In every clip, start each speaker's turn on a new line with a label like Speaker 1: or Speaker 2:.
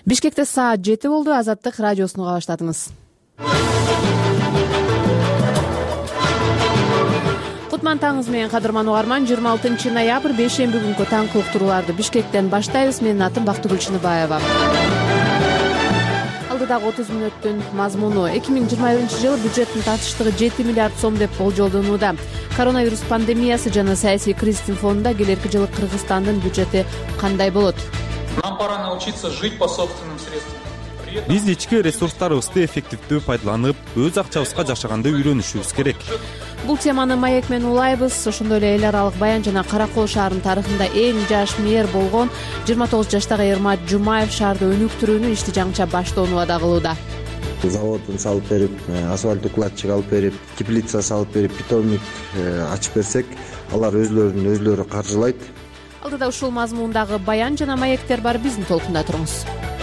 Speaker 1: Бишкекте саат 7 болду. Азаттык радиосуну уга баштадыңыз. Кутман таңыңыз менен кадырман угарман. 26 ноябрь бейшемби күнкү таңкы уктурууларды Бишкектен баштайбыз. Менин атым Бактыгүл Чыныбаева. Алдыдагы 30 мүнөттүн мазмуну: 2021-жылы бюджеттин татыштыгы 7 миллиард сом деп болжолдонууда. Коронавирус пандемиясы жана саясий кризистин фонунда келерки жылы Кыргызстандын бюджети кандай болот?
Speaker 2: Нам пора научиться жить по собственным средствам.
Speaker 3: Биз ички ресурстарыбызды эффективдүү пайдаланып, өз акчабызга жашаганды үйрөнүшүбүз керек.
Speaker 1: Бул теманы маек менен улайбыз. Ошондой эле эл аралык баян жана Каракол шаарынын тарыхында эң жаш мэр болгон 29 жаштагы Эрмат Жумаев шаарды өнүктүрүүнүн ишти жаңыча баштоону убада кылууда.
Speaker 4: Заводун салып берип, асфальт укладчик алып берип, теплица салып берип, питомник ачып берсек, алар өзлөрү каржылайт.
Speaker 1: Алдыда ушул мазмундагы баян жана маектер бар, биздин толкунда туруңуз.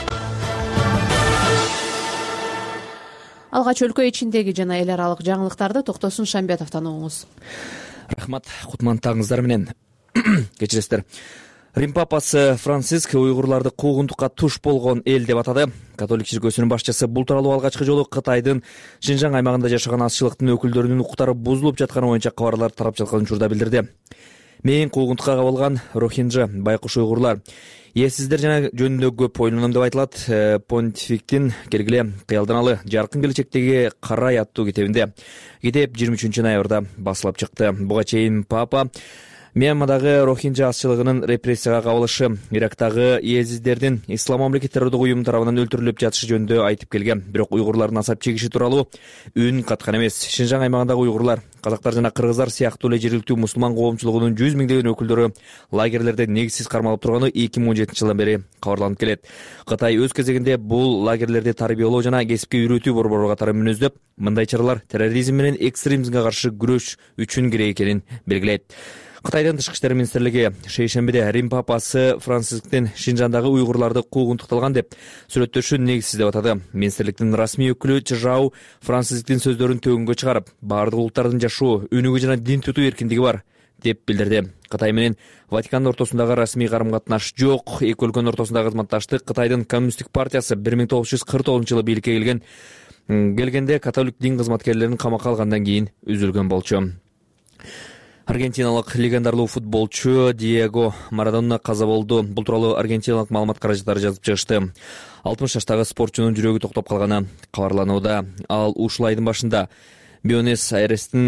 Speaker 1: Алгач өлкө ичиндеги жана эл аралык жаңылыктарды Токтосун Шамбетовдон угуңуз.
Speaker 5: Рахмат, кутман таңыңыздар менен. Кечиресиздер. Рим папасы Франциск уйгурларды куугунтукка туш болгон эл деп атады. Католик чиркөөсүнүн башчысы бул тууралуу алгачкы жолу Кытайдын Шинжаң аймагында жашаган азчылыктын өкүлдөрүнүн укуктары бузулуп жатканы боюнча кабарлар тарап жаткан учурда билдирди. Мен куугунтукка кабылган рохинджа байкуш уйгурлар эсиздер жана жөнүндө көп ойлоном деп айтылат. Понтификтин келгиле кыялданалы жаркын келечектеги карай аттуу китебинде. Китеп 23 ноябрда басылып чыкты. Буга чейин папа Мьянмадагы рохинджа азчылыгынын репрессияга кабылышы, Ирактагы эсиздердин ислам мамлекет террордук уюму тарабынан өлтүрүлүп жатышы жөнүндө айтып келген. Бирок уйгурлардын азап чегиши тууралуу үн каткан эмес. Шинжаң аймагындагы уйгурлар, казактар жана кыргыздар сыяктуу эле жергиликтүү мусулман коомчулугунун 100 миңдеген өкүлдөрү лагерлерде негизсиз кармалып турганы 2017 жылдан бери кабарланып келет. Кытай өз кезегинде бул лагерлерди тарбиялоо жана кесипке үйрөтүү борбору катары мүнөздөп, мындай чаралар терроризм менен экстремизмге каршы күрөш үчүн керек экенин белгилейт. Кытайдын тышкы иштер министрлиги шейшембиде Рим папасы Францисктин Шинжандагы уйгурларды куугунтукталган деп сүрөттөшүн негизсиз деп атады. Министрликтин расмий өкүлү Чжау Францисктин сөздөрүн төгүнгө чыгарып, бардык улуттардын жашоо, өнүгүү жана дин тутуу эркиндиги бар деп билдирди. Кытай менен Ватикандын ортосундагы расмий карым-катнаш жок. Эки өлкөнүн ортосундагы кызматташтык Кытайдын коммунисттик партиясы 1949-жылы бийликке келгенде католик дин кызматкерлерин камакка алгандан кийин үзүлгөн болчу. Аргентиналык легендарлуу футболчу Диего Марадона каза болду. Бул тууралуу аргентиналык маалымат каражаттары жазып чыгышты. 60 жаштагы спортчунун жүрөгү токтоп калганы кабарланууда. Ал ушул айдын башында Буэнос-Айресте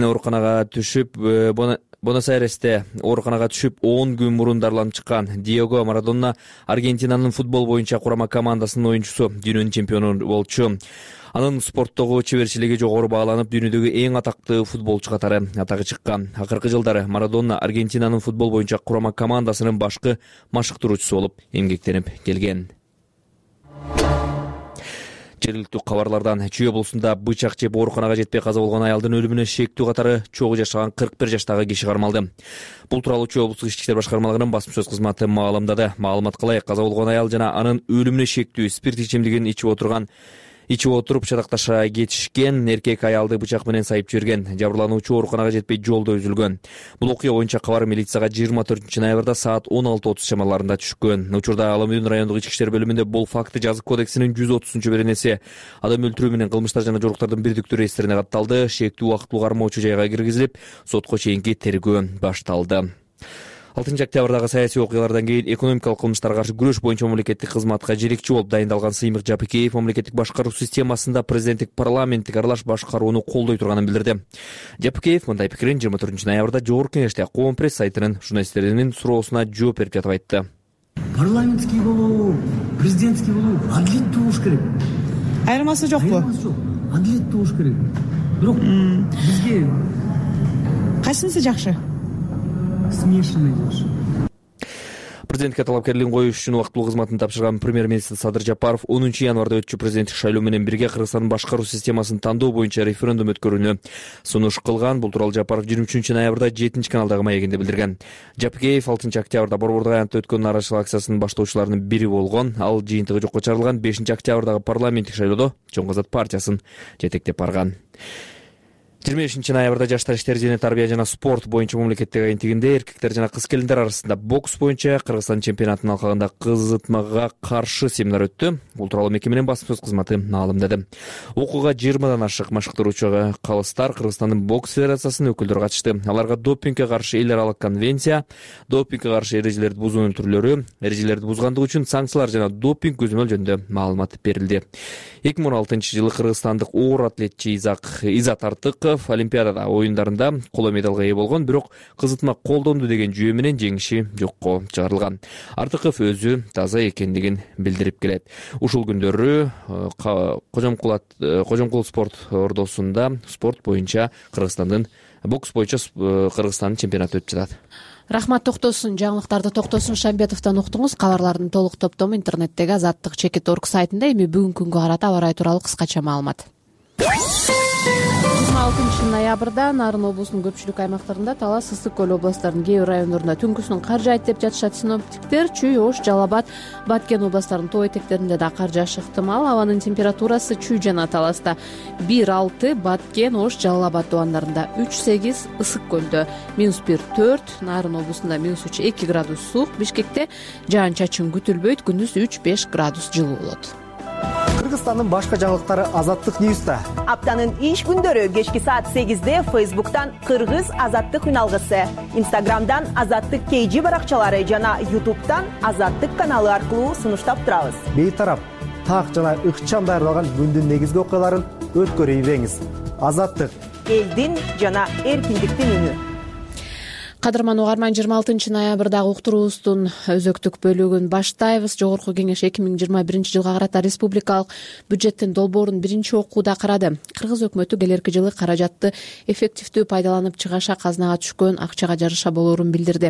Speaker 5: ооруканага түшүп 10 күн мурун дарыланып чыккан. Диего Марадона Аргентинанын футбол боюнча курама командасынын оюнчусу, дүйнөнүн чемпиону болчу. Анын спорттогу чеберчилиги жогору бааланып, дүйнөдөгү эң атактуу футболчу катары атагы чыккан. Акыркы жылдары Марадона Аргентинанын футбол боюнча курама командасынын башкы машыктыруучусу болуп эмгектенип келген. Жергиликтүү кабарлардан Чүй облусунда бычак жеп ооруканага жетпей каза болгон аялдын өлүмүнө шектүү катары чогуу жашаган 41 жаштагы киши кармалды. Бул тууралуу Чүй облустук ички иштер башкармалыгынын басма-сөз кызматы маалымдады. Маалымат кылайык, каза болгон аял жана анын өлүмүнө шектүү спирт ичимдигин ичип отуруп чатакташа кетишкен. Эркек аялды бычак менен сайып жиберген. Жабырлануучу ооруканага жетпей жолдо үзүлгөн. Бул окуя боюнча кабар милицияга 24 ноябрда саат 16:30 чамаларында түшкөн. Учурда Ала Мөдүн райондук ички иштер бөлүмүндө бул факты жазык кодексинин 130-беренеси адам өлтүрүү менен кылмыштар жана жоруктардын бирдиктүү реестрине катталды. Шектүү убактылуу кармоочу жайга киргизилип, сотко чейинки тергөө башталды. 6 октябрдагы саясий окуялардан кийин экономикалык кылмыштарга каршы күрөш боюнча мамлекеттик кызматка желекчи болуп дайындалган Сыймык Жапыкеев мамлекеттик башкаруу системасында президенттик парламенттик аралаш башкарууну колдой турганын билдирди. Жапыкеев мындай пикирин 24 ноябрда Жогорку Кеңеште Коом пресс сайтынын журналисттеринин суроосуна жооп берип жатып айтты.
Speaker 6: Парламентский болуу, президентский болуу адилеттүү болуш керек.
Speaker 7: Айырмасы жокпу?
Speaker 6: Айырмасы жок. Адилеттүү болуш керек. Бирок бизге
Speaker 7: кайсынысы жакшы?
Speaker 6: Смешанный болуш.
Speaker 3: Президентке талапкерлигин коюш үчүн убактылуу кызматын тапшырган премьер-министр Садыр Жапаров 10 январда өтчү президенттик шайлоо менен бирге Кыргызстандын башкаруу системасын тандоо боюнча референдум өткөрүүнү сунуш кылган. Бул тууралуу Жапаров 23 ноябрда 7-каналдагы маегинде билдирген. Жапыкеев 6 октябрда Борбордук аянтта өткөн нааразычылык акциясынын баштоочуларынын бири болгон. Ал жыйынтыгы жокко чыгарылган 5 октябрдагы парламенттик шайлоодо Чоң Казак партиясын жетектеп барган. 25 ноябрда жаштар иштери жана тарбия жана спорт боюнча мамлекеттик агенттигинде эркектер жана кыз келиндер арасында бокс боюнча Кыргызстан чемпионатынын алкагында кызытмага каршы семинар өттү. Бул тууралуу мекеменин басма сөз кызматы маалымдады. Окууга 20дан ашык машыктыруучу калыстар Кыргызстандын бокс федерациясынын өкүлдөрү катышты. Аларга допингге каршы эл аралык конвенция, допингге каршы эрежелерди бузуунун түрлөрү, эрежелерди бузгандык үчүн санкциялар жана допинг көзөмөл жөнүндө маалымат берилди. 2016-жылы кыргызстандык оор атлетчи Изат Артыков Олимпиада оюндарында коло медалга ээ болгон, бирок кызытма колдонду деген жүйө менен жеңиши жокко чыгарылган. Артыков өзү таза экендигин билдирип келет. Ушул күндөрү Кожомкул спорт ордосунда спорт боюнча Кыргызстандын бокс боюнча Кыргызстандын чемпионаты өтүп жатат.
Speaker 1: Рахмат, токтосун жаңылыктарды Токтосун Шамбетовдон уктуңуз. Кабарлардын толук топтому интернеттеги azattik.org сайтында. Эми бүгүнкү күнгө карата аба ырайы тууралуу кыскача маалымат. 26 ноябрда Нарын облусунун көпчүлүк аймактарында Талас, Ысык көл областтарынын кээ бир райондорунда түнкүсүнүн кар жаайт деп жатышат синоптиктер. Чүй, Ош, Жалал Абад, Баткен областтарынын тоо этектеринде да кар жаашы ыктымал. Абанын температурасы Чүй жана Таласта 1-6, Баткен, Ош, Жалал Абад тубандарында 3-8, Ысык көлдө -1-4, Нарын облусунда -3-2 градус суук, Бишкекте жаан-чачын күтүлбөйт, күндүз 3-5 градус жылуу болот.
Speaker 8: Кыргызстандын башка жаңылыктары Азаттык Ньюста.
Speaker 9: Аптанын иш күндөрү кечки саат 8-де Фейсбуктан Кыргыз Азаттык үналгысы, Инстаграмдан Азаттык KG баракчалары жана Ютубтан Азаттык каналы аркылуу сунуштап турабыз.
Speaker 8: Бейтарап, так жана ыкчам даярдалган күндүн негизги окуяларын өткөрүп ийбеңиз. Азаттык,
Speaker 9: элдин жана эркиндиктин үнү.
Speaker 1: Кадырман угарман, 26 ноябрдагы уктуруубуздун өзөктүк бөлүгүн баштайбыз. Жогорку Кеңеш 2021-жылга карата республикалык бюджеттин долбоорун биринчи окууда карады. Кыргыз өкмөтү келерки жылы каражатты эффективдүү пайдаланып чыгаша казнага түшкөн акчага жарыша болоорун билдирди.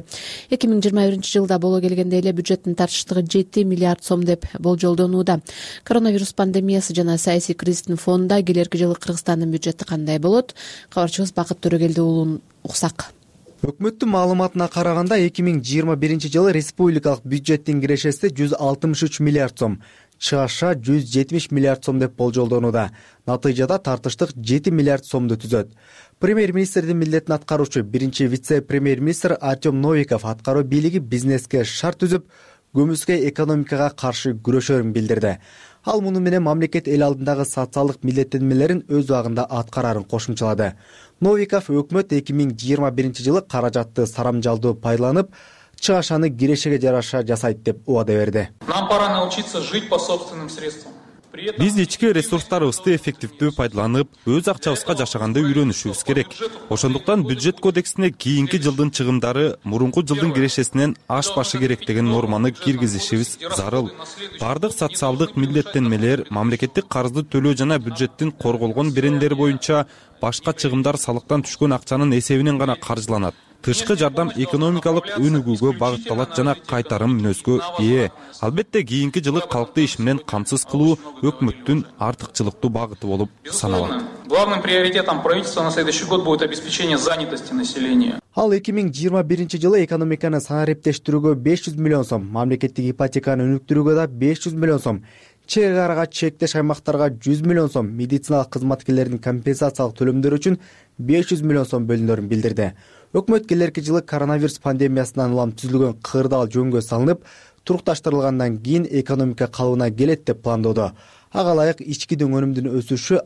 Speaker 1: 2021-жылда боло келгенде эле бюджеттин тартыштыгы 7 миллиард сом деп болжолдонууда. Коронавирус пандемиясы жана саясий кризистин фонунда келерки жылы Кыргызстандын бюджети кандай болот? Кабарчыбыз Бакыт Төрөгелди уулун уксак.
Speaker 8: Өкмөттүн маалыматына караганда 2021-жылы республикалык бюджеттин кирешеси 163 миллиард сом, чыгаша 170 миллиард сом деп болжолдонууда. Натыйжада тартыштык 7 миллиард сомду түзөт. Премьер-министрдин милдетин аткаруучу биринчи вице-премьер-министр Артем Новиков аткаруу бийлиги бизнеске шарт түзүп, көмүскө экономикага каршы күрөшөрүн билдирди. Ал муну менен мамлекет эл алдындагы социалдык милдеттенмелерин өз убагында аткарарын кошумчалады. Новиков өкмөт 2021-жылы каражатты сарамжалдуу пайдаланып, чыгашаны кирешеге жараша жасайт деп убада берди.
Speaker 2: Нам пора научиться жить по собственным средствам.
Speaker 10: Биз ички ресурстарыбызды эффективдүү пайдаланып, өз акчабызга жашаганды үйрөнүшүбүз керек. Ошондуктан бюджет кодексине кийинки жылдын чыгымдары мурунку жылдын кирешесинен ашпашы керек деген норманы киргизишибиз зарыл. Бардык социалдык милдеттенмелер, мамлекеттик карызды төлөө жана бюджеттин корголгон берендери боюнча башка чыгымдар салыктан түшкөн акчанын эсебинен гана каржыланат. Тышкы жардам экономикалык өнүгүүгө багытталат жана кайтарым мүнөзгө ээ. Албетте кийинки жылы калкты иш менен камсыз кылуу өкмөттүн артыкчылыктуу багыты болуп саналат.
Speaker 2: Главным приоритетом правительства на следующий год будет обеспечение занятости населения.
Speaker 8: Ал 2021-жылы экономиканы санариптештирүүгө 500 миллион сом, мамлекеттик ипотеканы өнүктүрүүгө да 500 миллион сом, чек арага чектеш аймактарга 100 миллион сом, медициналык кызматкерлердин компенсациялык төлөмдөрү үчүн 500 миллион сом бөлүнөрүн билдирди. Өкмөт келерки жылы коронавирус пандемиясынан улам түзүлгөн кырдаал жөнгө салынып, турукташтырылгандан кийин экономика калыбына келет деп пландоодо. Ага ылайык ички өнүмдүн өсүшү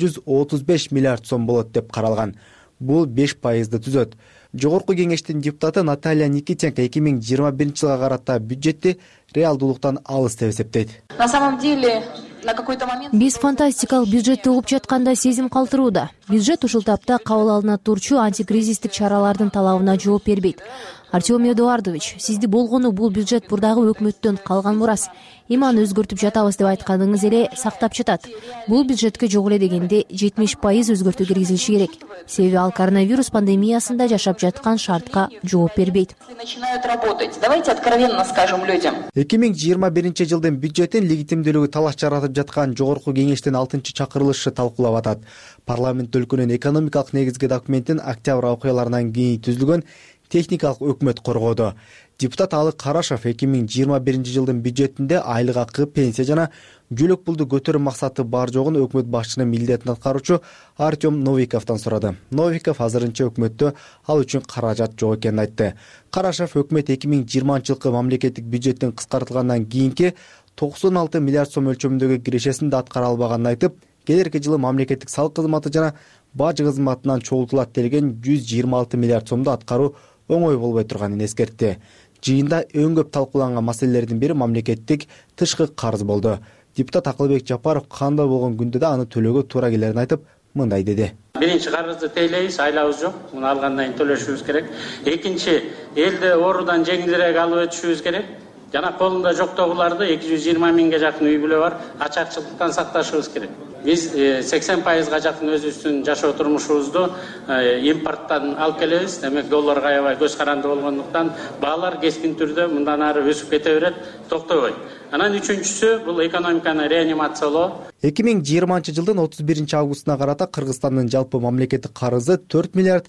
Speaker 8: 635 миллиард сом болот деп каралган. Бул 5%ды түзөт. Жогорку Кеңештин депутаты Наталья Никитенко 2021-жылга карата бюджетти реалдуулуктан алыс деп эсептейт.
Speaker 11: На самом деле, биз фантастикалык бюджетти угуп жаткандай сезим калтырууда. Бюджет ушул тапта кабыл алына турчу антикризистик чаралардын талабына жооп бербейт. Артем Эдуардович, сизди болгону бул бюджет бурдагы өкмөттөн калган мурас. Эми аны өзгөртүп жатабыз деп айтканыңыз эле сактап жатат. Бул бюджетке жок эле дегенде 70% өзгөртүү киргизилиши керек. Себеби ал коронавирус пандемиясында жашап жаткан шартка жооп бербейт. Начинают работать. Давайте откровенно скажем людям.
Speaker 8: 2021-жылдын бюджетин легитимдүүлүгү талаш жаратып жаткан Жогорку Кеңештин 6-чакырылышы талкуулап атат. Парламент өлкөнүн экономикалык негизги документин октябрь окуяларынан кийин түзүлгөн техникалык өкмөт коргоду. Депутат Алык Карашев 2021 бюджетинде айлык акы, пенсия жана жөлөк пулду көтөрүү максаты бар жогун өкмөт башчысынын милдетин аткаруучу Артем Новиковдон сурады. Новиков азырынча өкмөттө ал үчүн каражат жок экенин айтты. Карашев өкмөт 2020-жылкы мамлекеттик бюджеттин кыскартылгандан кийинки 96 миллиард сом өлчөмүндөгү кирешесин да аткара албаганын айтып, келерки жылы мамлекеттик салык кызматы жана бажы кызматынан чогултулат делген 126 миллиард сомду аткаруу оңой болбой турганын эскертти. Жыйында эң көп талкууланган маселелердин бири мамлекеттик тышкы карыз болду. Депутат Акылбек Жапаров кандай болгон күндө да аны төлөөгө туура келерин айтып, мындай деди.
Speaker 12: Биринчи карызды тейлейбиз, айлабыз жок, муну алгандан кийин төлөшүбүз керек. Экинчи, элди оорудан жеңилирээк алып өтүшүбүз керек. Жана колунда жоктогуларды 220 миңге жакын үй бүлө бар, ачакчылыктан сакташыбыз керек. Биз 80%га жакын өзүбүздүн жашоо турмушубузду импорттон алып келебиз. Демек долларга аябай көз каранды болгондуктан баалар кескин түрдө мындан ары өсүп кете берет, токтобойт. Анан үчүнчүсү бул экономиканы реанимациялоо.
Speaker 8: 2020-жылдын 31 августуна карата Кыргызстандын жалпы мамлекеттик карызы 4 миллиард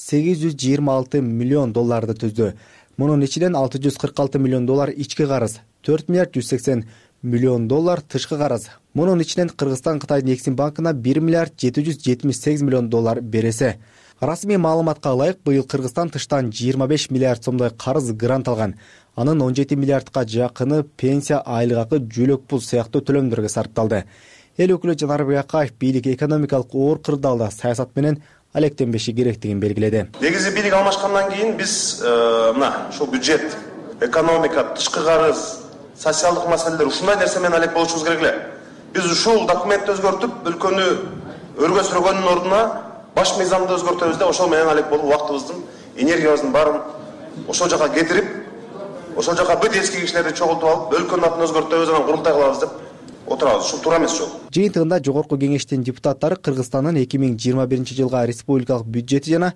Speaker 8: 826 миллион долларды түздү. Мунун ичинен 646 миллион доллар ички карыз, 4 миллиард 180 миллион доллар тышкы карыз. Мунун ичинен Кыргызстан Кытайдын Эксим банкына 1 миллиард 778 миллион доллар бересе. Расмий маалыматка ылайык, быйыл Кыргызстан тыштан 25 миллиард сомдой карыз грант алган. Анын 17 миллиардка жакыны пенсия, айлык акы, жөлөк пул сыяктуу төлөмдөргө сарпталды. Эл өкүлү Жанарбек Акаев бийлик экономикалык оор кырдаалда саясат менен алектенбеши керектигин белгиледи.
Speaker 13: Негизи бийлик алмашкандан кийин биз мына ушул бюджет, экономика, тышкы карыз, социалдык маселелер ушундай нерсе менен алек болушубуз керек эле. Биз ушул документти өзгөртүп, өлкөнү өргө сүргөндүн ордуна баш мыйзамды өзгөртөбүз да ошол менен алек болуп убактыбыздын, энергиябыздын баарын ошол жака кетирип, ошол жака бүт эски кишилерди чогултуп алып, өлкөнүн атын өзгөртөбүз, анан курултай кылабыз деп отурабыз. Ушул туура эмес жол.
Speaker 8: Жыйынтыгында жогорку кеңештин депутаттары Кыргызстандын 2021 жылга республикалык бюджети жана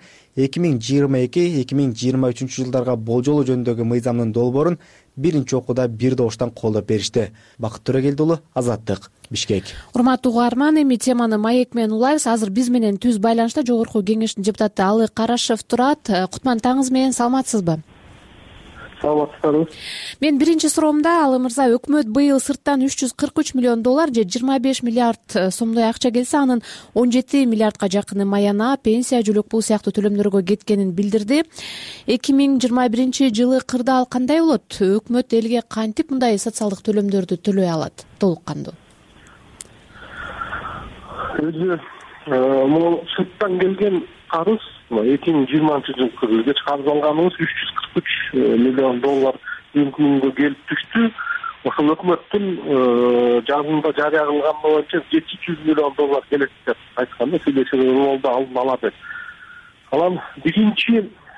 Speaker 8: 2022-2023 жылдарга болжолу жөнүндөгү мыйзамдын долбоорун биринчи окууда бир добуштан колдоп беришти. Бакыт Төрөгелдиулу, Азаттык, Бишкек.
Speaker 1: Урматтуу угарман, эми теманы маек менен улайбыз. Азыр биз менен түз байланышта жогорку кеңештин депутаты Алык Карашев турат. Кутман таңыңыз менен, саламатсызбы?
Speaker 14: Саламатсызбы.
Speaker 1: Мен биринчи суроомда, Алы мырза, өкмөт быйыл сырттан 343 миллион доллар же 25 миллиард сомдой акча келсе, анын 17 миллиардка жакыны маяна, пенсия, жөлөк пул сыяктуу төлөмдөргө кеткенин билдирди. 2021 жылы кырдаал кандай болот? Өкмөт элге кантип мындай социалдык төлөмдөрдү төлөй алат толук кандуу?
Speaker 14: Өзү могу сырттан келген карыз 2020 жылкы бюджет карыз алганыбыз 343 миллион доллар күнгө келип түштү. Ошол өкмөттүн жазында жарыя кылган боюнча 700 миллион доллар келет деп айтканда, сүйлөшүүлөр болду, алдын ала деп. Анан биринчи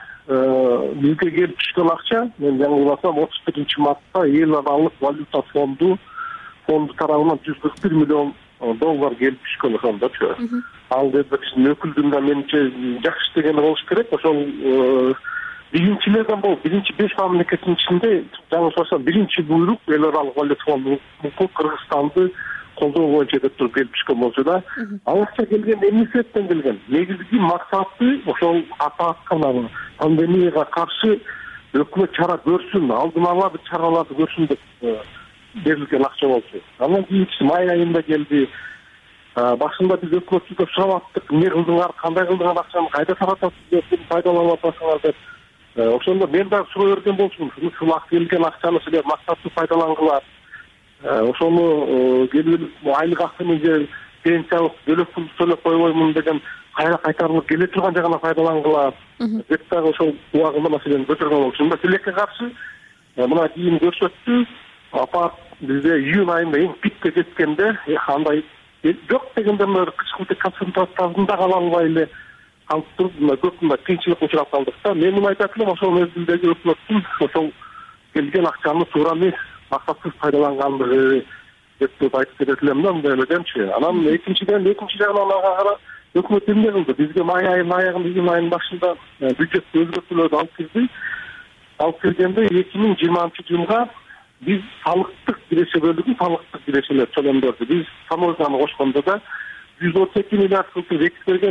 Speaker 14: бизге келип түшкөн акча, мен жаңылбасам 31 мартта эл аралык валюта фонду тарабынан 141 миллион доллар келип түшкөн ошондочу. Ал деп биздин өкүлдүн да менимче жакшы иштегени болуш керек. Ошол биринчилерден болуп, биринчи 5 мамлекеттин ичинде жаңылбасам биринчи буйрук эл аралык валюта фонду Кыргызстанды колдоо боюнча деп туруп келип түшкөн болчу да. Ал акча келген эмне себептен келген? Негизги максаты ошол ататкан пандемияга каршы өкмөт чара көрсүн, алдын ала бир чараларды көрсүн деп берилген акча болчу. Анан кийинчиси май айында келди. Башында биз өкмөттү сурап аттык, эмне кылдыңар, кандай кылдыңар, акчаны кайда таратасыз деп, пайдаланып атасыңар деп. Ошондо мен дагы суроо берген болчумун. Ушул келген акчаны силер максаттуу пайдалангыла. Ошону келип айлык акчаны же пенсиялык жөлөк пулду төлөп койбоймун деген кайра кайтарылып келе турган жагына пайдалангыла деп дагы ошол убагында маселени көтөргөн болчумун. Тилекке каршы мына кийин көрсөттү. Апат бизде июнь айында эң пикке жеткенде андай жок дегенде кычкылтык концентрациясында кала албай эле алып туруп көп кыйынчылыкка учурап калдык да. Мен муну айтат элем, ошол мезгилдеги өкмөттүн ошол келген акчаны туура эмес, максатсыз пайдалангандыгы деп айтып кетет элем да, мындай эле демчи. Анан экинчи жагынан ага өкмөт эмне кылды? Бизге май айынын аягында, июнь айынын башында бюджет өзгөртүүлөрдү алып кирди. Алып киргенде 2020 жылга биз салыктык киреше бөлүгү, салыктык кирешелер төлөмдөрдү биз таможняны кошкондо да 132 миллиард сылтып экип бергенбиз.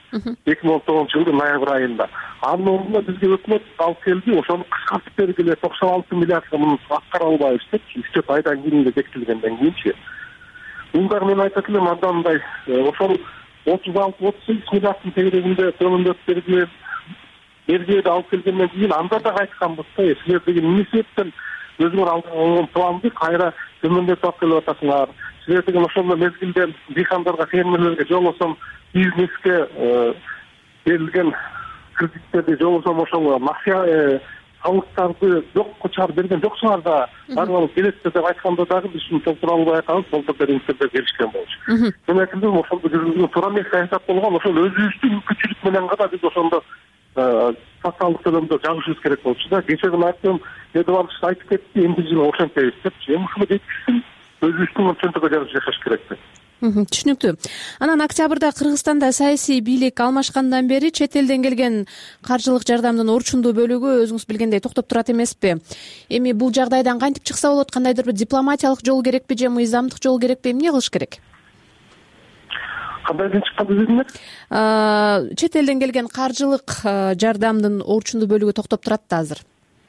Speaker 14: 2019 ноябрь айында. Анын ордуна бизге өкмөт алып келди, ошону кыскартып бергиле 96 миллиардга муну аткара албайбыз деп 3-4 айдан кийин бекитилгенден кийинчи. Бул дагы мен айтат элем мындай ошол 36-38 миллиарддын тегерегинде төмөндөтүп бергиле алып келгенден кийин анда дагы айтканбыз да, силер деген эмне себептен өзүңөр алган планды кайра төмөндөтүп алып келип атасыңар. Силер деген ошондо мезгилде дыйкандарга, фермерлерге, жолбосо бизнеске берилген кредиттерди, жолбосо ошол мафия салыктарды жокко чыгарып берген жоксуңар да, баары келесиз деп айтканда дагы биз ушуну толтура албай атканбыз, толтуруп деп келишкен болчу. Мен айтам, ошондо жүргүзүлгөн туура эмес саясат болгон, ошол өзүбүздүн мүмкүнчүлүк менен гана биз ошондо социалдык төлөмдө жагышыбыз керек болчу да. Кечээ күнү айттым, Эдуардович айтып кетти, эмди жылы ошентебиз депчи. Эми ушуну жеткизсин, өзүбүздүн чөнтөгө жарыш жашаш керек деп.
Speaker 1: Түшүнүктүү. Анан октябрда Кыргызстанда саясий бийлик алмашкандан бери чет элден келген каржылык жардамдын орчундуу бөлүгү өзүңүз билгендей токтоп турат эмеспи? Эми бул жагдайдан кантип чыкса болот? Кандайдыр бир дипломатиялык жол керекпи же мыйзамдык жол керекпи? Эмне кылыш керек?
Speaker 14: Кандайдан чыкканды дедиңер?
Speaker 1: Чет элден келген каржылык жардамдын орчундуу бөлүгү токтоп турат да азыр.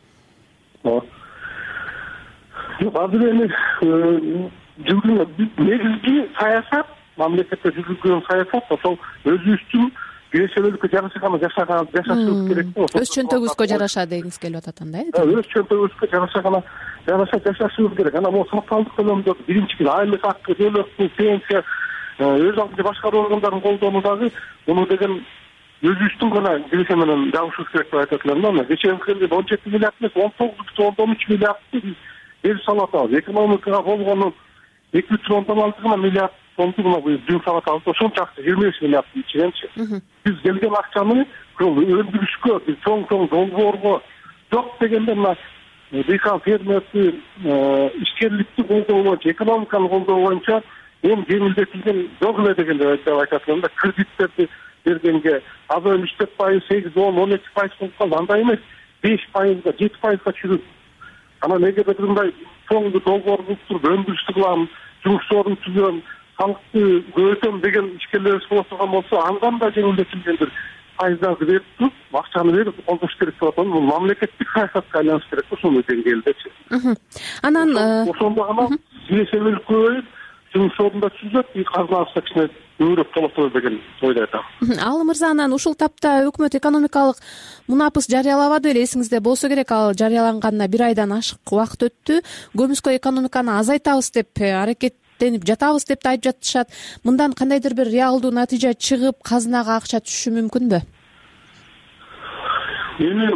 Speaker 14: Азыр эми негизги саясат, мамлекетте жүргүзүлгөн саясат ошол өзүбүздүн кирешелүүлүккө жараша гана жашашыбыз керек.
Speaker 1: Өз чөнтөгүбүзгө жараша дегиңиз келип атат анда, э?
Speaker 14: Өз чөнтөгүбүзгө жараша жашашыбыз керек. Анан могу социалдык төлөмдө биринчи айлык акы, төлөп, пенсия, өз алдынча башкаруу органдарын колдонуу дагы муну деген өзүбүздүн гана киреше менен жабышыбыз керек деп айтат элем да. Кечээ 17 миллиард эмес, 19,13 миллиардты биз берип салып атабыз. Экономикага болгону 2,6 миллиард сомду жумшап атабыз. Ошончо акча 25 миллиарддын ичиненчи. Биз келген акчаны өндүрүшкө, чоң долбоорго жок дегенде мына дыйкан, фермерди, ишкерликти колдоо боюнча, экономиканы колдоо боюнча эми жеңилдетилген жок эле дегенде деп айтат элем да. Кредиттерди бергенге азыр 3-4%, 8, 10, 12% болуп калды. Андай эмес, 5%, 7%га чыгып. Анан эгерде мындай чоң долбоор кылып туруп өндүрүштү кылам, жумуш ордун түзөм, салыкты көбөйтөм деген ишкерлерибиз боло турган болсо, андан да жеңилдетилген бир пайыздарды берип туруп, акчаны берип колдош керек деп атам. Бул мамлекеттик саясатка айланыш керек ошол деңгээлдечи.
Speaker 1: Анан
Speaker 14: ошондо гана кирешелүүлүк көбөйүп, жумуш ордунда түзүлөт, казынабызга кичине көбүрөөк толотот деген ойдо айтам.
Speaker 1: Ал мырза, анан ушул тапта өкмөт экономикалык мунапыс жарыялабады беле? Эсиңизде болсо керек, ал жарыяланганына 1 айдан ашык убакыт өттү. Көмүскө экономиканы азайтабыз деп аракеттенип жатабыз деп да айтып жатышат. Мындан кандайдыр бир реалдуу натыйжа чыгып, казынага акча түшүшү мүмкүнбү?
Speaker 14: Эми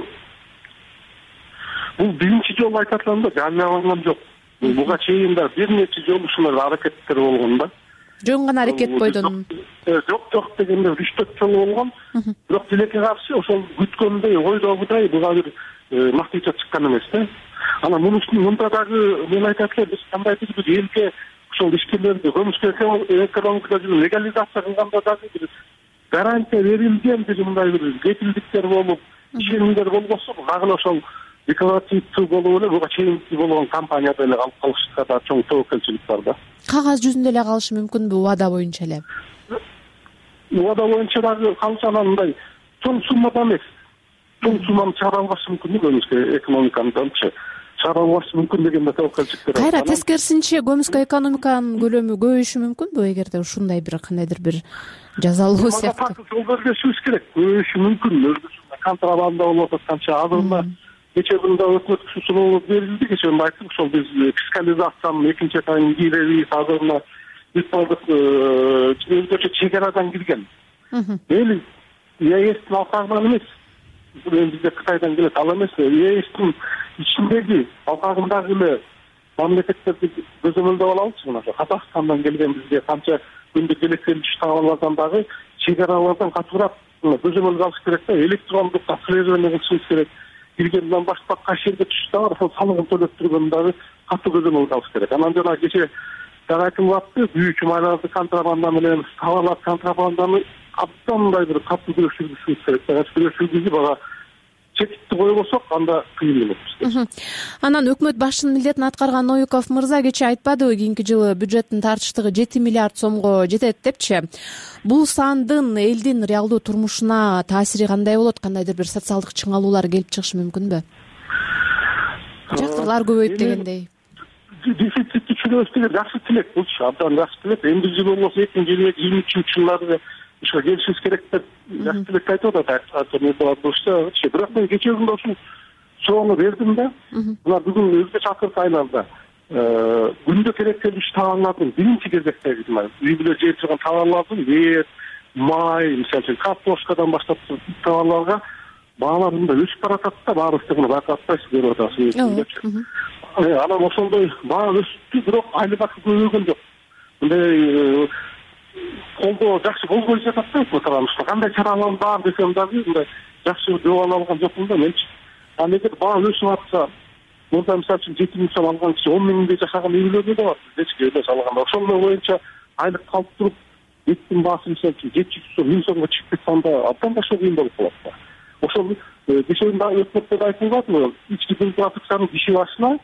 Speaker 14: бул биринчи жолу айтат элем да, жарыяланган жок. Буга чейин да бир нече жолу ушундай аракеттер болгон да.
Speaker 1: Жөн гана аракет бойдон.
Speaker 14: Жок дегенде 3-4 жолу болгон. Бирок тилекке каршы ошол күткөндөй, ойдогудай буга бир натыйжа чыккан эмес да. Анан мында дагы мен айтат элем, биз кандайдыр бир элге ошол ишкерлерди көмүскө экономикада легализация кылганда дагы бир гарантия берилген бир мындай бир кепилдиктер болуп, ишенимдер болбосо, дагы ошол декларативдүү болуп эле буга чейинки болгон компанияда эле калып калышка да чоң тобокелчилик бар да.
Speaker 1: Кагаз жүзүндө эле калышы мүмкүнбү убада боюнча эле?
Speaker 14: Убада боюнча дагы калса мындай чоң суммада эмес. Чоң сумманы чыгара албашы мүмкүн көмүскө экономиканычы. Чыгара албашы мүмкүн дегенде тобокелчиликтер.
Speaker 1: Кайра тескерисинче көмүскө экономиканын көлөмү көбөйүшү мүмкүнбү эгерде ушундай бир кандайдыр бир жазалоо сыяктуу?
Speaker 14: Жол бергенибиз керек. Көбөйүшү мүмкүн. Өзгөчө контрабанда болуп атканча азырында кечээ күндө өкмөт суроо берилди. Кечээ күндө айттык, ошол биз фискализациянын экинчи этабын киребиз. Азырында биз бардык өзгөчө чегарадан кирген. Эми ЕСтин алкагынан эмес, бизде Кытайдан келет, ал эмес, ЕСтин ичиндеги алкагындагы эле мамлекеттерди көзөмөлдөп алалычы. Мына Казакстандан келген бизге канча күндө келектелиш таап алган дагы чегаралардан катуураак көзөмөл алыш керек да, электрондук отслеживание кылышыбыз керек. Киргенден баштап кайсы жерге түшүп бар, ошол салыгын төлөп турган дагы катуу көзөмөл алыш керек. Анан жана кечээ дагы айтылып атты, күйүүчү майларды контрабанда менен товарлар контрабанданы абдан мындай бир катуу күрөш жүргүзүш керек. Күрөш жүргүзүп ага тетикти койбосок анда кыйын болот.
Speaker 1: Анан өкмөт башчынын милдетин аткарган Ноюков мырза кечээ айтпадыбы, кийинки жылы бюджеттин тартыштыгы 7 миллиард сомго жетет депчи. Бул сандын элдин реалдуу турмушуна таасири кандай болот? Кандайдыр бир социалдык чыңалуулар келип чыгышы мүмкүнбү? Жактырлар көбөйүп дегендей.
Speaker 14: Дефицитти чүгөбүз деген жакшы тилек, бул абдан жакшы тилек. Эмди жыл болбосо 2023 жылдары ушо келишибиз керек деп жакшы тилек айтып атат. Бирок мен кечээ күндө ушул суроону бердим да. Мына бүгүн өзгөчө акыркы айларда күндө керектелүү товарлардын биринчи кезектеги үй бүлө жеп турган товарлардын ет, май, мисалы үчүн картошкадан баштап товарларга баалар мындай өсүп баратат да, баарыбызды мына байкап атпайсыз, көрүп атасыз. Анан ошондой баа өстү, бирок айлабакы көбөйгөн жок. Мындай колдоо жакшы болбой жатат да өкмөт тарабынан. Кандай чаралар бар десем дагы мындай жакшы жооп ала алган жокмун да менчи. Ал эгер баа өсүп атса, мурда мисалы үчүн 7 миң сом алган киши 10 миңде жашаган үй бүлөлөр да бар. Бизче эле салганда ошондой боюнча айлык калып туруп, еттин баасы мисалы үчүн 700 сом, 1000 сомго чыгып кетсе анда абдан да кыйын болуп калат да. Ошол кечээ өкмөттө айтылган ички продукциянын киши башына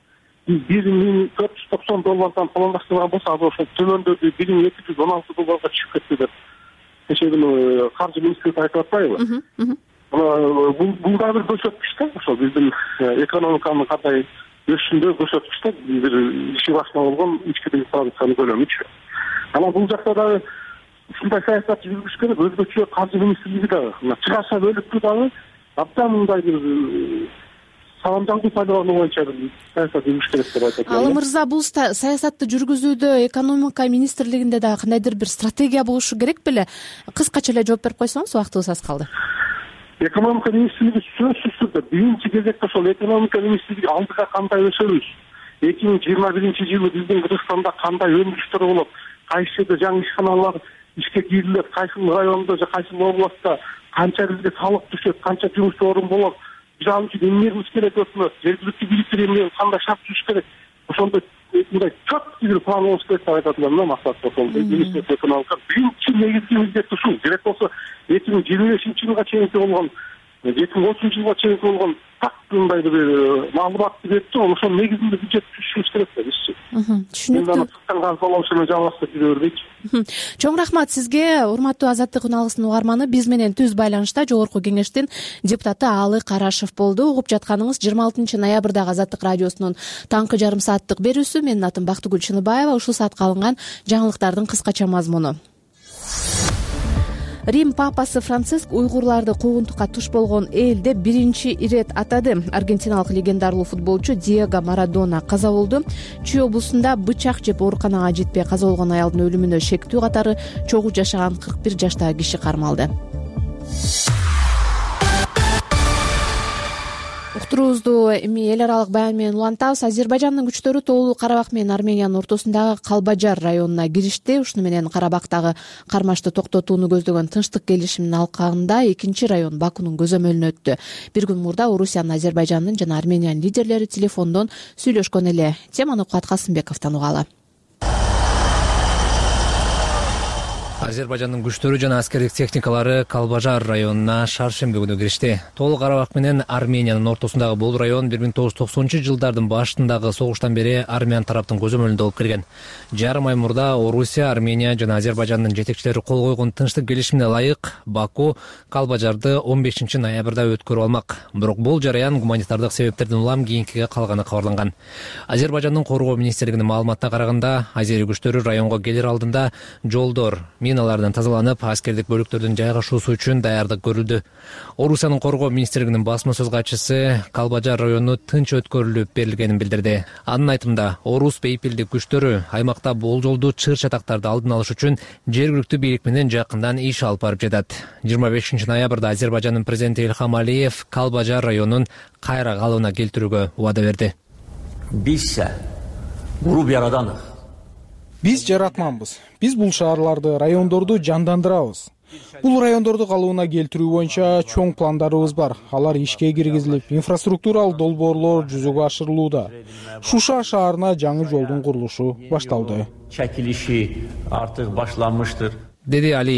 Speaker 14: $1,490 пландаштырган болсо, азыр ошол төмөндөгү $1,216 чыгып кетти деп кечээ күнү каржы министрлиги айтып атпайбы? Бул да бир көрсөткүч да, ошол биздин экономиканын кандай өсүшүндө көрсөткүч да, бир иши башына болгон ички продукциянын көлөмүчү. Анан бул жакта дагы ушундай саясат жүргүзүш керек, өзгөчө каржы министрлиги дагы чыгарса бөлүктү дагы абдан мындай бир саламжаңдуу пайдалануу боюнча саясат жүргүзүш керек деп айтат.
Speaker 1: Алы мырза, бул саясатты жүргүзүүдө экономика министрлигинде дагы кандайдыр бир стратегия болушу керек беле? Кыскача эле жооп берип койсоңуз, убактыбыз аз калды.
Speaker 14: Экономика министрлиги сөзсүз түрдө биринчи кезекте ошол экономика министрлиги алдыга кандай өсөбүз, 2021 жылы биздин Кыргызстанда кандай өндүрүштөр болот, кайсы жерде жаңы ишканалар ишке кирилет, кайсы райондо же кайсы областта канча бизге салык түшөт, канча жумуш орун болот, биз ал үчүн эмне кылыш керек өкмөт, жергиликтүү бийликтер эмне кандай шарт түзүш керек, ошондой мындай чөптүү бир план болуш керек деп айтат элем да, максат ошол министрлик экономика биринчи негизги милдети ушул. Керек болсо 2025 жылга чейинки болгон, 2030 жылга чейинки болгон так мындай бир маалыматты берип туруп, ошонун негизинде бюджет түзүшүбүз керек да бизчи. Түшүнүктүү.
Speaker 1: Чоң рахмат сизге, урматтуу Азаттык үналгысынын угарманы. Биз менен түз байланышта Жогорку Кеңештин депутаты Алы Карашев болду. Угуп жатканыңыз 26 ноябрдагы Азаттык радиосунун таңкы жарым сааттык берүүсү. Менин атым Бактыгүл Чыныбаева. Ушул саатка алынган жаңылыктардын кыскача мазмуну. Рим папасы Франциск уйгурларды куугунтукка туш болгон эл деп биринчи ирет атады. Аргентиналык легендарлуу футболчу Диего Марадона каза болду. Чүй облусунда бычак жеп ооруканага жетпей каза болгон аялдын өлүмүнө шектүү катары чогуу жашаган 41 жаштагы киши кармалды. Уктуруубузду эми эл аралык баян менен улантабыз. Азербайжандын күчтөрү Тоолуу Карабак менен Армениянын ортосундагы Калбажар районуна киришти. Ушуну менен Карабактагы кармашты токтотууну көздөгөн тынчтык келишиминин алкагында экинчи район Бакунун көзөмөлүнө өттү. Бир күн мурда Орусиянын, Азербайжандын жана Армениянын лидерлери телефондон сүйлөшкөн эле. Теманы Кубат Касымбековдон угалы.
Speaker 15: Азербайжандын күчтөрү жана аскердик техникалары Калбажар районуна шаршемби күнү киришти. Тоолуу Карабак менен Армениянын ортосундагы бул район 1990 жылдардын башындагы согуштан бери Армян тараптын көзөмөлүндө болуп келген. Жарым ай мурда Орусия, Армения жана Азербайжандын жетекчилери кол койгон тынчтык келишимине ылайык Баку Калбажарды 15 ноябрда өткөрүп алмак. Бирок бул жараян гуманитардык себептерден улам кийинкиге калганы кабарланган. Азербайжандын коргоо министрлигинин маалыматына караганда, азери күчтөрү районго келер алдында жолдор миналардан тазаланып, аскердик бөлүктөрдүн жайгашуусу үчүн даярдык көрүлдү. Орусиянын коргоо министрлигинин басма сөз катчысы Калбажар району тынч өткөрүлүп берилгенин билдирди. Анын айтымында, орус бейпилдик күчтөрү аймакта болжолдуу чыр чатактарды алдын алыш үчүн жергиликтүү бийлик менен жакындан иш алып барып жатат. 25 ноябрда Азербайжандын президенти Ильхам Алиев Калбажар районун кайра калыбына келтирүүгө убада берди.
Speaker 16: Бизсе груп яраданык.
Speaker 17: Биз жаратманбыз. Биз бул шаарларды, райондорду жандандырабыз. Бул райондорду калыбына келтирүү боюнча чоң пландарыбыз бар. Алар ишке киргизилип, инфраструктуралык долбоорлор жүзөгө ашырылууда. Шуша шаарына жаңы жолдун курулушу башталды.
Speaker 16: Чекилиши артык башланмыштыр,
Speaker 15: деди Алиев.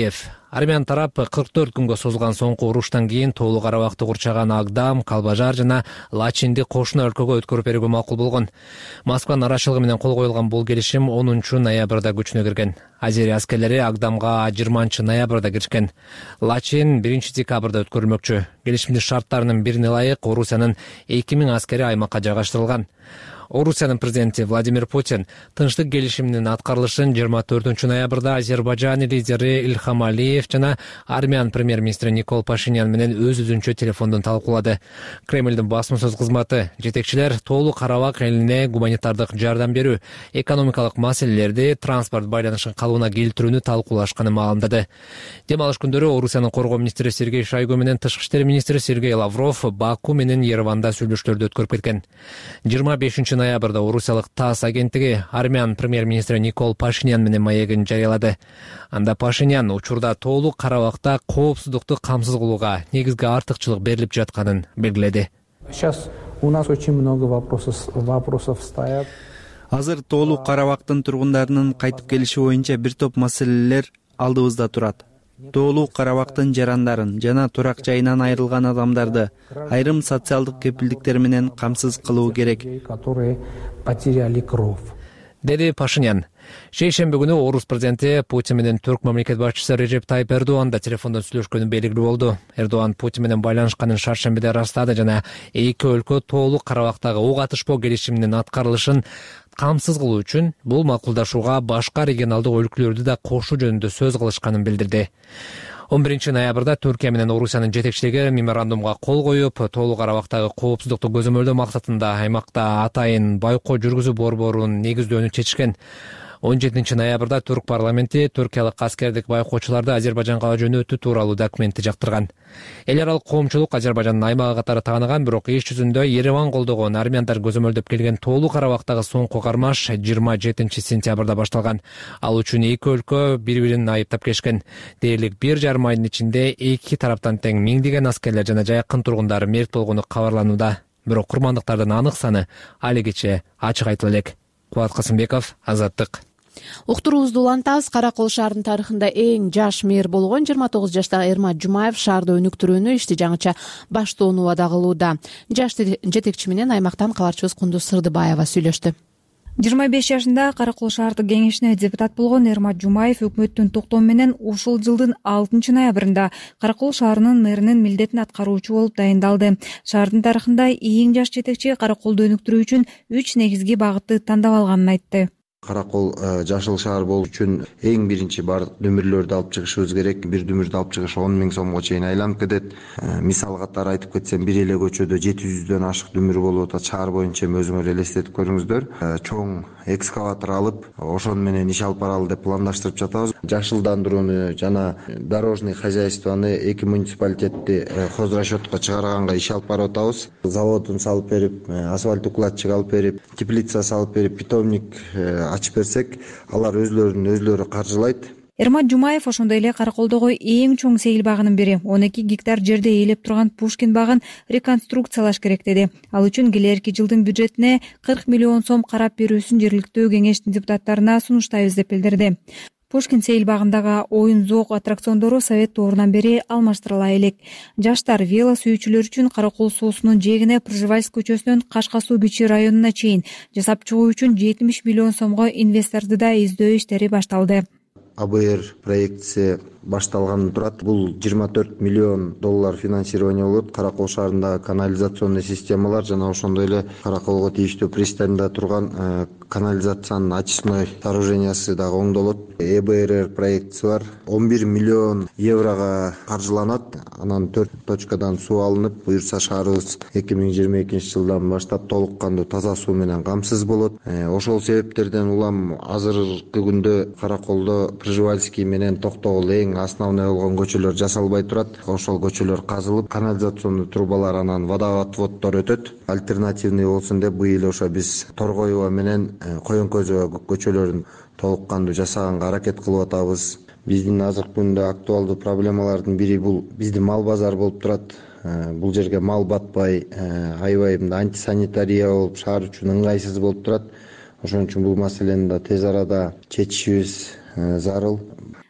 Speaker 15: Армян тарап 44 күнгө созулган соңку уруштан кийин Тоолу Карабакты курчаган Агдам, Калбажар жана Лачинди кошуна өлкөгө өткөрүп берүүгө макул болгон. Москванын арачылыгы менен кол коюлган бул келишим 10 ноябрда күчүнө кирген. Азерия аскерлери Агдамга 20 ноябрда киришкен. Лачин 1 декабрда өткөрүлмөкчү. Келишимдин шарттарынын бирине ылайык Орусиянын 2000 аскери аймакка жайгаштырылган. Орусиянын президенти Владимир Путин тынчтык келишиминин аткарылышын 24 ноябрда Азербайжан лидери Ильхам Алиев жана Армян премьер-министри Никол Пашинян менен өз-өзүнчө телефондон талкуулады. Кремлдин басма сөз кызматы жетекчилер Тоолу Карабак элине гуманитардык жардам берүү, экономикалык маселелерди, транспорт байланышын калыбына келтирүүнү талкуулашканын маалымдады. Дем алыш күндөрү Орусиянын коргоо министри Сергей Шойгу менен тышкы иштер министри Сергей Лавров Баку менен Ереванда сүйлөшүүлөрдү өткөрүп кеткен. 25 ноябрда Орусиялык ТАСС агенттиги Армян премьер-министри Никол Пашинян менен маегин жарыялады. Анда Пашинян учурда Тоолу Карабакта коопсуздукту камсыз кылууга негизги артыкчылык берилип жатканын белгиледи.
Speaker 18: Сейчас у нас очень много вопросов стоят.
Speaker 19: Азыр Тоолу Карабактын тургундарынын кайтып келиши боюнча бир топ маселелер алдыбызда турат. Тоолу Карабактын жарандарын жана турак жайынан айрылган адамдарды айрым социалдык кепилдиктер менен камсыз кылуу керек,
Speaker 15: деди Пашинян. Шейшемби күнү Орус президенти Путин менен Түрк мамлекет башчысы Режеп Тайып Эрдоğan да телефондон сүйлөшкөнү белгилүү болду. Эрдоğan Путин менен байланышканын шаршембиде ырастады жана эки өлкө Тоолу Карабактагы ок атышпоо келишиминин аткарылышын камсыз кылуу үчүн бул макулдашууга башка регионалдык өлкөлөрдү да кошуу жөнүндө сөз кылышканын билдирди. 11 ноябрда Түркия менен Орусиянын жетекчилиги меморандумга кол коюп, Тоолу Карабактагы коопсуздукту көзөмөлдөө максатында аймакта атайын байкоо жүргүзүү борборун негиздөөнү чечишкен. 17 ноябрда Түрк парламенти түркиялык аскердик байкоочуларды Азербайжанга жөнөтүү тууралуу документти жактырган. Эл аралык коомчулук Азербайжандын аймагы катары тааныган, бирок иш жүзүндө Ереван колдогон армяндар көзөмөлдөп келген Тоолу Карабактагы соңку кармаш 27 сентябрда башталган. Ал үчүн эки өлкө бири-бирин айыптап келишкен. Дээрлик 1,5 айдын ичинде эки тараптан тең миңдеген аскерлер жана жакын тургундар мерт болгону кабарланууда. Бирок курмандыктардын анык саны алигиче ачык айтыла элек. Кубат Касымбеков, Азаттык.
Speaker 1: Уктуруубузду улантабыз. Каракол шаарынын тарыхында эң жаш мэр болгон 29 жаштагы Эрмат Жумаев шаарды өнүктүрүүнү ишти жаңыча баштоону убада кылууда. Жаш жетекчи менен аймактан кабарчыбыз Кундуз Сырдыбаева сүйлөштү.
Speaker 20: 25 жашында Каракол шаардык кеңешине депутат болгон Эрмат Жумаев өкмөттүн токтому менен ушул жылдын 6 ноябрында Каракол шаарынын мэринин милдетин аткаруучу болуп дайындалды. Шаардын тарыхында эң жаш жетекчи Караколду өнүктүрүү үчүн 3 негизги багытты тандап алганын айтты.
Speaker 4: Каракол жашыл шаар болуу үчүн эң биринчи бардык дүмүрлөрдү алып чыгышыбыз керек. Бир дүмүрдү алып чыгыш 10 000 сомго чейин айланып кетет. Мисал катары айтып кетсем, бир эле көчөдө 700дөн ашык дүмүр болуп атат. Шаар боюнча өзүңөр элестетип көрүңүздөр. Чоң экскаватор алып, ошону менен иш алып баралы деп пландаштырып жатабыз. Жашылдандырууну жана дорожный хозяйствону эки муниципалитетти хозрасчетко чыгарганга иш алып барып атабыз. Заводун салып берип, асфальт укладчик алып берип, теплица салып берип, питомник ачып берсек, алар өзлөрү каржылайт.
Speaker 20: Эрмат Жумаев ошондой эле Караколдогу эң чоң сейил багынын бири 12 гектар жерде ээлеп турган Пушкин багын реконструкциялаш керек деди. Ал үчүн келерки жылдын бюджетине 40 миллион сом карап берүүсүн жергиликтүү кеңештин депутаттарына сунуштайбыз деп билдирди. Пушкин сейил багындагы оюн зоок аттракциондору совет доорунан бери алмаштырыла элек. Жаштар, вело сүйүүчүлөр үчүн Каракол суусунун жээгине Пржевальск көчөсүнөн Кашка суу бичи районуна чейин жасап чыгуу үчүн 70 миллион сомго инвесторду да издөө иштери башталды.
Speaker 4: АБР проектиси башталганы турат. Бул 24 миллион доллар финансирование болот. Каракол шаарындагы канализационный системалар жана ошондой эле Караколго тийиштүү пристаньда турган канализациянын очистной сооружениясы дагы оңдолот. ЭБРР проектиси бар. 11 миллион еврого каржыланат. Анан 4 точкадан суу алынып, буюрса шаарыбыз 2022 жылдан баштап толук кандуу таза суу менен камсыз болот. Ошол себептерден улам азыркы күндө Караколдо Пржевальский менен Токтогул эң основной болгон көчөлөр жасалбай турат. Ошол көчөлөр казылып, канализационный трубалар анан водоотводдор өтөт. Альтернативный болсун деп быйыл ошо биз Торгоева менен Коёнкөзөбө көчөлөрүн толук кандуу жасаганга аракет кылып атабыз. Биздин азыркы күндө актуалдуу проблемалардын бири бул биздин мал базар болуп турат. Бул жерге мал батпай, аябай антисанитария болуп, шаар үчүн ыңгайсыз болуп турат. Ошон үчүн бул маселени да тез арада чечишибиз зарыл.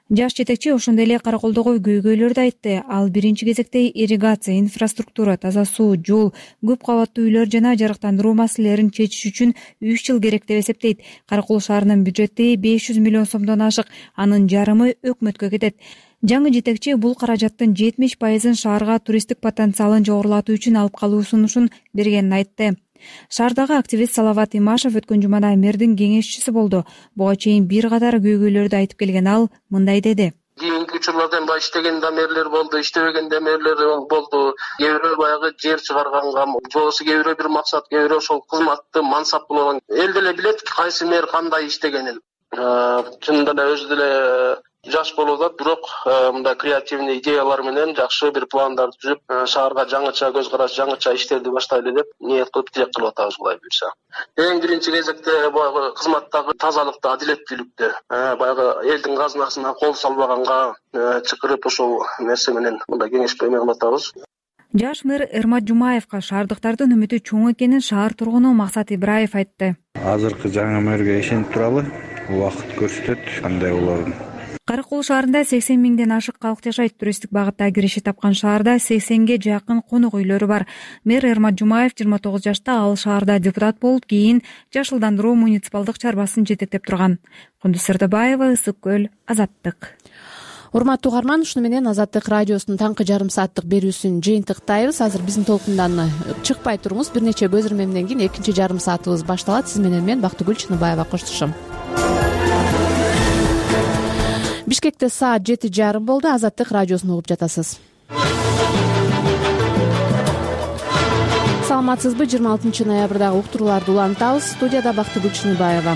Speaker 20: Жаш жетекчи ошондой эле Караколдогу көйгөйлөрдү айтты. Ал биринчи кезекте ирригация, инфраструктура, таза суу, жол, көп кабаттуу үйлөр жана жарыктандыруу маселелерин чечиш үчүн 3 жыл керек деп эсептейт. Каракол шаарынын бюджети 500 миллион сомдон ашык, анын жарымы өкмөткө кетет. Жаңы жетекчи бул каражаттын 70%ын шаарга туристтик потенциалын жогорулатуу үчүн алып калуу сунушун бергенин айтты. Шаардагы активист Салават Имашев өткөн жумада мэрдин кеңешчиси болду. Буга чейин бир катар көйгөйлөрдү айтып келген ал мындай деди.
Speaker 21: Кийинки учурларда баягы иштеген да мэрлер болду, иштебеген да мэрлер болду. Кээ бирөө баягы жер чыгарганга, болбосо кээ бирөө бир максат, кээ бирөө ошол кызматты мансап болгон. Эл деле билет кайсы мэр кандай иштегенин. Чынында да өзү деле жаш болуп атат, бирок мындай креативный идеялар менен жакшы бир пландарды түзүп, шаарга жаңыча көз караш, жаңыча иштерди баштайлы деп ниет кылып тилек кылып атабыз Кудай буйрса. Эң биринчи кезекте баягы кызматтагы тазалыкта, адилеттүүлүктө, баягы элдин казынасына кол салбаганга чакырып ошол нерсе менен мындай кеңеш берме кылып атабыз.
Speaker 20: Жаш мэр Эрмат Жумаевга шаардыктардын үмүтү чоң экенин шаар тургуну Максат Ибраев айтты.
Speaker 22: Азыркы жаңы мэрге ишенип туралы, убакыт көрсөтөт кандай болорун.
Speaker 20: Каракол шаарында 80 миңден ашык калк жашайт. Туристтик багытта киреше тапкан шаарда 80ге жакын конок үйлөрү бар. Мэр Эрмат Жумаев 29 жашта ал шаарда депутат болуп, кийин жашылдандыруу муниципалдык чарбасын жетектеп турган. Кундуз Сырдыбаева, Ысык көл, Азаттык.
Speaker 1: Урматтуу угарман, ушуну менен Азаттык радиосунун таңкы жарым сааттык берүүсүн жыйынтыктайбыз. Азыр биздин толкундан чыкпай туруңуз. Бир нече көз ирмемден кийин экинчи жарым саатыбыз башталат. Сиз менен мен Бактыгүл Чыныбаева коштошом. Бишкекте саат 7:30 болду. Азаттык радиосун угуп жатасыз. Саламатсызбы? 26 ноябрдагы уктурууларды улантабыз. Студияда Бактыгүл Чыныбаева.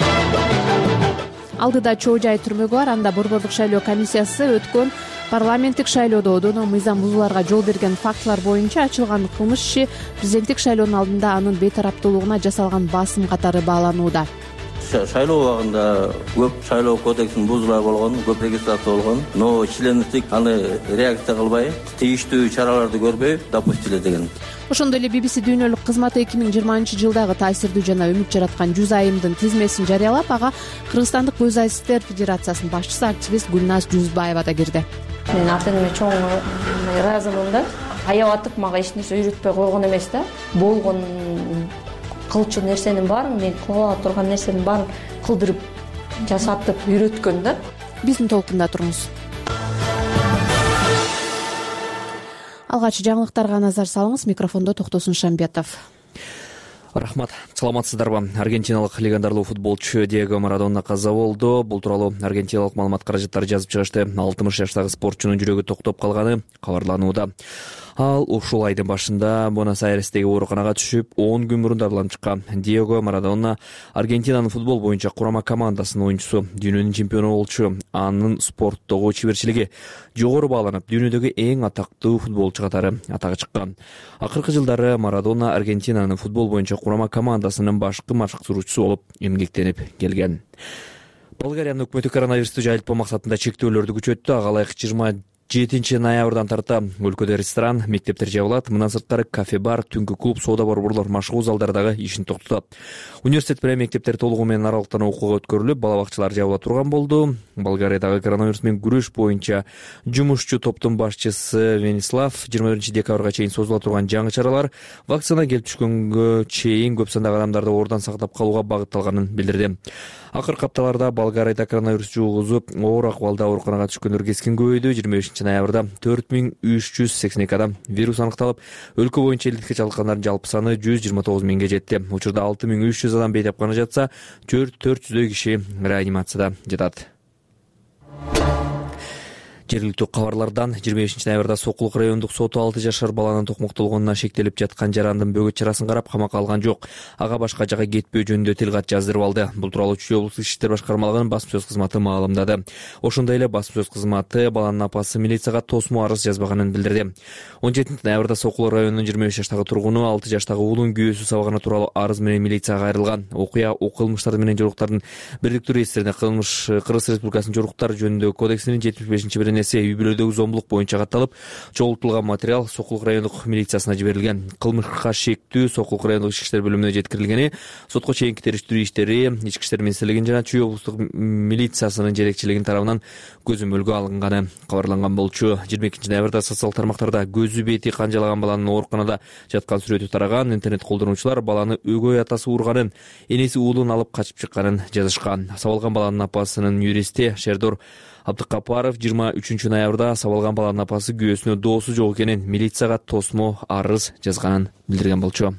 Speaker 1: Алдыда чоо жай түрмөгү бар. Анда борбордук шайлоо комиссиясы өткөн парламенттик шайлоодо доно мыйзам бузууларга жол берген фактылар боюнча ачылган кылмыш иши президенттик шайлоонун алдында анын бейтараптуулугуна жасалган басым катары бааланууда.
Speaker 23: Шайлоо убагында көп шайлоо кодексинин бузуулары болгон, көп регистрация болгон, но члендик аны реакция кылбай, тийиштүү чараларды көрбөй допустили деген.
Speaker 1: Ошондой эле BBC дүйнөлүк кызматы 2020 жылдагы таасирдүү жана үмүт жараткан 100 айымдын тизмесин жарыялап, ага Кыргызстандык Буйзайсттер Федерациясынын башчысы активист Гүлназ Жүзбаева да кирди.
Speaker 24: Мен артынан чоң ыраазымын да. Аябатып мага эч нерсе үйрөтпөй койгон эмес да. Болгон кылчу нерсенин баарын, мен кыла турган нерсенин баарын кылдырып, жасатып үйрөткөн да.
Speaker 1: Биздин толкунда туруңуз. Алгач жаңылыктарга назар салыңыз. Микрофондо Токтосун Шамбетов.
Speaker 5: Рахмат. Саламатсыздарбы? Аргентиналык легендарлуу футболчу Диего Марадона каза болду. Бул тууралуу аргентиналык маалымат каражаттары жазып чыгышты. 60 жаштагы спортчунун жүрөгү токтоп калганы кабарланууда. Ал ушул айдын башында Буэнос-Айрестеги ооруканага түшүп, 10 күн мурун дарыланып чыккан. Диего Марадона Аргентинанын футбол боюнча курама командасынын оюнчусу, дүйнөнүн чемпиону болчу. Анын спорттогу чеберчилиги жогору бааланып, дүйнөдөгү эң атактуу футболчу катары атага чыккан. Акыркы жылдары Марадона Аргентинанын футбол боюнча курама командасынын башкы машыктыруучусу болуп эмгектенип келген. Болгариянын өкмөтү коронавирусту жайылтпоо максатында чектөөлөрдү күчөттү. Ага ылайык 27 ноябрдан тарта өлкөдө ресторан, мектептер жабылат. Мындан сырткары кафе-бар, түнкү клуб, соода борборлор, машыгуу залдардагы ишин токтотот. Университет менен мектептер толугу менен аралыктан окууга өткөрүлүп, бала бакчалар жабыла турган болду. Болгариядагы коронавирус менен күрөш боюнча жумушчу топтун башчысы Венислав 21 декабрга чейин созула турган жаңы чаралар вакцина келип түшкөнгө чейин көп сандагы адамдарды оорудан сактап калууга багытталганын билдирди. Акыркы апталарда Болгарияда коронавирус жугузуп, оор акыбалда ооруканага түшкөндөр кескин көбөйдү. 25 ноябрда 4382 адам вирус аныкталып, өлкө боюнча элдикке чалдыккандардын жалпы саны 129 миңге жетти. Учурда 6300 адам бейтапкана жатса, 400 киши реанимацияда жатат. Жергиликтүү кабарлардан 25 ноябрда Сокулук райондук соту 6 жашар баланын токмоктолгонуна шектелип жаткан жарандын бөгөт чарасын карап камакка алган жок. Ага башка жакка кетпөө жөнүндө тил кат жаздырып алды. Бул тууралуу Чүй облустук иштер башкармалыгынын басма сөз кызматы маалымдады. Ошондой эле басма сөз кызматы баланын апасы милицияга тосмо арыз жазбаганын билдирди. 17 ноябрда Сокулук районунун 25 жаштагы тургуну 6 жаштагы уулун күйөөсү сабаганы тууралуу арыз менен милицияга кайрылган. Окуя кылмыштар менен жоруктардын бирликтүү реестерине Кыргыз Республикасынын жоруктар жөнүндөгү кодексинин 75-биринесине нерсе үй бүлөдөгү зомбулук боюнча катталып, чогултулган материал Сокулук райондук милициясына жиберилген. Кылмышка шектүү Сокулук райондук ички иштер бөлүмүнө жеткирилгени, сотко чейинки териштирүү иштери Ички иштер министрлигинин жана Чүй облустук милициясынын жетекчилигинин тарабынан көзөмөлгө алынганы кабарланган болчу. 22 ноябрда социалдык тармактарда көзү бети канжалаган баланын ооруканада жаткан сүрөтү тараган. Интернет колдонуучулар баланы өгөй атасы урганын, энеси уулун алып качып чыкканын жазышкан. Сабалган баланын апасынын юристи Шердор Абдыкапаров 23 ноябрда сабалган баланын апасы күйөөсүнө доосу жок экенин, милицияга тосмо арыз жазганын билдирген болчу.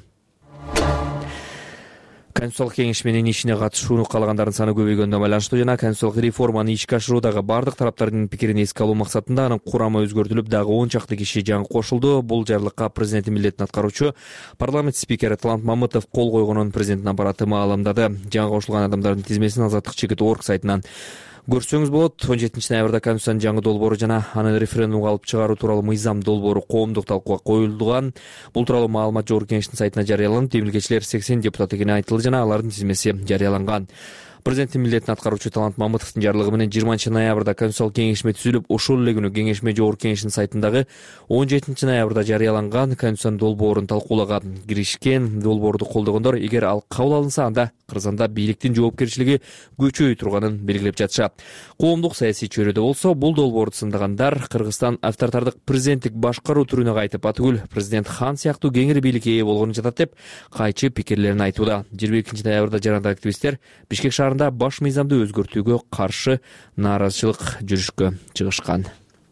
Speaker 5: Конституциялык кеңешменин ишине катышууну каалагандардын саны көбөйгөнүнө байланыштуу жана конституциялык реформаны ишке ашыруудагы бардык тараптардын пикирин эске алуу максатында анын курамы өзгөртүлүп, дагы 10 чакты киши жаңы кошулду. Бул жарлыкка президенттин милдетин аткаруучу парламент спикери Талант Мамытов кол койгонун президенттин аппараты маалымдады. Жаңы кошулган адамдардын тизмесин Азаттык.org сайтынан көрсөңүз болот. 17 ноябрда Конституциянын жаңы долбоору жана аны референдумга алып чыгаруу тууралуу мыйзам долбоору коомдук талкууга коюлган. Бул тууралуу маалымат Жогорку Кеңештин сайтына жарыяланып, демилгечилер 80 депутат экени айтылды жана алардын тизмеси жарыяланган. Президенттин милдетин аткаруучу Талант Мамытовдун жарлыгы менен 20 ноябрда Конституциялык кеңешме түзүлүп, ошол эле күнү кеңешме Жогорку Кеңештин сайтындагы 17 ноябрда жарыяланган Конституциянын долбоорун талкуулоого киришкен. Долбоорду колдогондор эгер ал кабыл алынса, анда Кыргызстанда бийликтин жоопкерчилиги күчөй турганын белгилеп жатышат. Коомдук саясий чөйрөдө болсо, бул долбоорду сындагандар Кыргызстан авторитардык президенттик башкаруу түрүнө кайтып, атүгүл президент хан сыяктуу кеңири бийликке ээ болгону жатат деп кайчы пикирлерин айтууда. 22 ноябрда жарандар активисттер Бишкек шаарында баш мыйзамды өзгөртүүгө каршы нааразычылык жүрүшкө чыгышкан.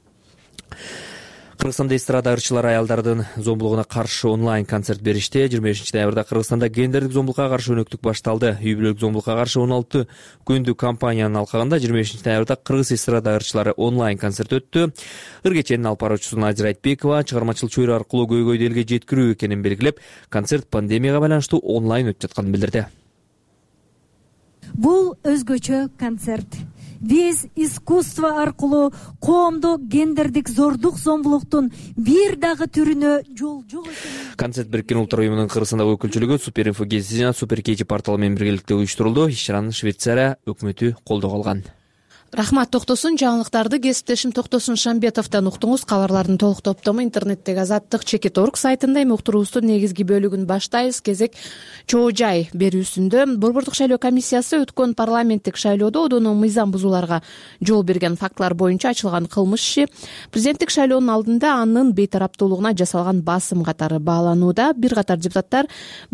Speaker 5: Кыргызстанда эстрада ырчылары аялдардын зомбулугуна каршы онлайн концерт беришти. 25 ноябрда Кыргызстанда гендердик зомбулукка каршы өнөктүк башталды. Үй бүлөлүк зомбулукка каршы 16 күндүк кампаниянын алкагында 25 ноябрда Кыргыз эстрада ырчылары онлайн концерт өттү. Ыргеченин алып баруучусу Назира Айтбекова чыгармачыл чөйрө аркылуу көйгөйдү элге жеткирүү экенин белгилеп, концерт пандемияга байланыштуу онлайн өтүп жатканын билдирди.
Speaker 3: Бул өзгөчө концерт. Биз искусство аркылуу коомдук гендердик зордук зомбулуктун бир дагы түрүнө жол жок экенин.
Speaker 5: Концерт Бириккен Улуттар уюмунун Кыргызстандагы өкүлчүлүгү Суперинфо гезити жана Суперкечи порталы менен биргеликте уюштурулду. Иш-чараны Швейцария өкмөтү колдоо алган.
Speaker 1: Рахмат Токтосун. Жаңылыктарды кесиптешим Токтосун Шамбетовдон уктуңуз. Кабарлардын толук топтому интернеттеги Азаттык.org сайтында. Эми уктуруубуздун негизги бөлүгүн баштайбыз. Кезек чоо жай берүүсүндө Борбордук шайлоо комиссиясы өткөн парламенттик шайлоодо одоно мыйзам бузууларга жол берген фактылар боюнча ачылган кылмыш иши президенттик шайлоонун алдында анын бейтараптуулугуна жасалган басым катары бааланууда. Бир катар депутаттар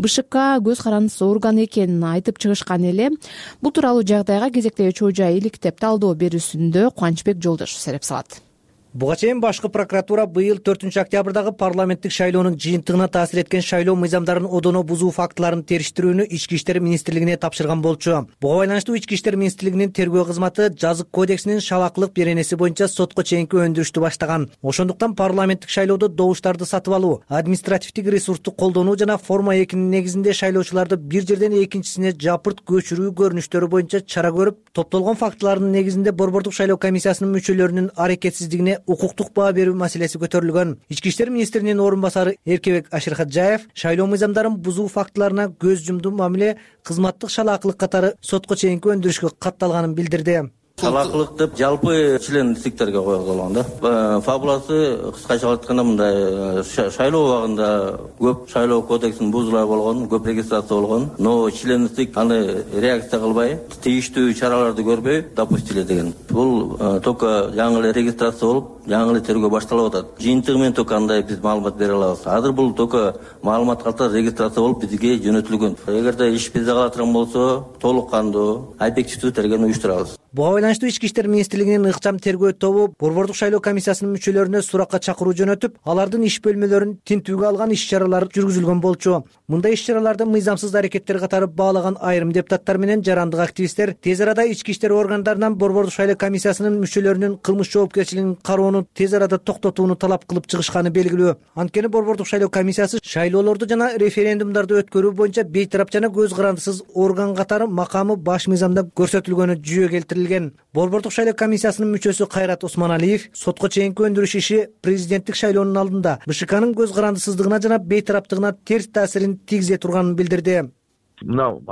Speaker 1: БШК көз карандысыз орган экенин айтып чыгышкан эле. Бул тууралуу жагдайга кезектеги чоо жай иликтеп талдоо берүүсүндө Кубанычбек Жолдошев сереп салат.
Speaker 6: Буга чейин башкы прокуратура быйыл 4 октябрдагы парламенттик шайлоонун жыйынтыгына таасир эткен шайлоо мыйзамдарын одоно бузуу фактыларын териштирүүнү Ички иштер министрлигине тапшырган болчу. Буга байланыштуу Ички иштер министрлигинин тергөө кызматы жазык кодексинин шалаакылык беренеси боюнча сотко чейинки өндүрүштү баштаган. Ошондуктан парламенттик шайлоодо добуштарды сатып алуу, административдик ресурсту колдонуу жана форма 2-нин негизинде шайлоочуларды бир жерден экинчисине жапырт көчүрүү көрүнүштөрү боюнча чара көрүп, топтолгон фактылардын негизинде Борбордук шайлоо комиссиясынын мүчөлөрүнүн аракетсиздигине укуктук баа берүү маселеси көтөрүлгөн. Ички иштер министринин орун басары Эркебек Аширхаджаев шайлоо мыйзамдарын бузуу фактыларына көз жумду, мамиле кызматтык шалаакылык катары сотко чейинки өндүрүшкө катталганын билдирди.
Speaker 23: Шалаакылык деп жалпы члендиктерге коюлган да. Фабуласы кыскача айтканда мындай: шайлоо убагында көп шайлоо кодексин бузуулар болгон, көп регистрация болгон, но члендик аны реакция кылбай, тийиштүү чараларды көрбөй допустили деген. Бул только жаңы эле регистрация болуп, жаңы эле тергөө башталып атат. Жыйынтыгы менен только андай биз маалымат бере алабыз. Азыр бул только маалымат катары регистрация болуп бизге жөнөтүлгөн. Эгерде иш бизде кала турган болсо, толук кандуу, объективдүү тергөөнү уюштурабыз.
Speaker 6: Буга байланыштуу Ички иштер министрлигинин ыкчам тергөө тобу Борбордук шайлоо комиссиясынын мүчөлөрүнө суракка чакыруу жөнөтүп, алардын иш бөлмөлөрүн тинтүүгө алган иш-чаралар жүргүзүлгөн болчу. Мындай иш-чараларды мыйзамсыз аракеттер катары баалаган айрым депутаттар менен жарандык активисттер тез арада ички иштер органдарынан Борбордук шайлоо комиссиясынын мүчөлөрүнүн кылмыш жоопкерчилигин кароону тез арада токтотууну талап кылып чыгышканы белгилүү. Анткени Борбордук шайлоо комиссиясы шайлоолорду жана референдумдарды өткөрүү боюнча бейтарап жана көз карандысыз орган катары макамы баш мыйзамда көрсөтүлгөнү жүйө келтирилген. Борбордук шайлоо комиссиясынын мүчөсү Кайрат Осмоналиев сотко чейинки өндүрүш иши президенттик шайлоонун алдында БШКнын көз карандысыздыгына жана бейтараптыгына терс таасирин тийгизе турганын билдирди.
Speaker 7: Мына азыр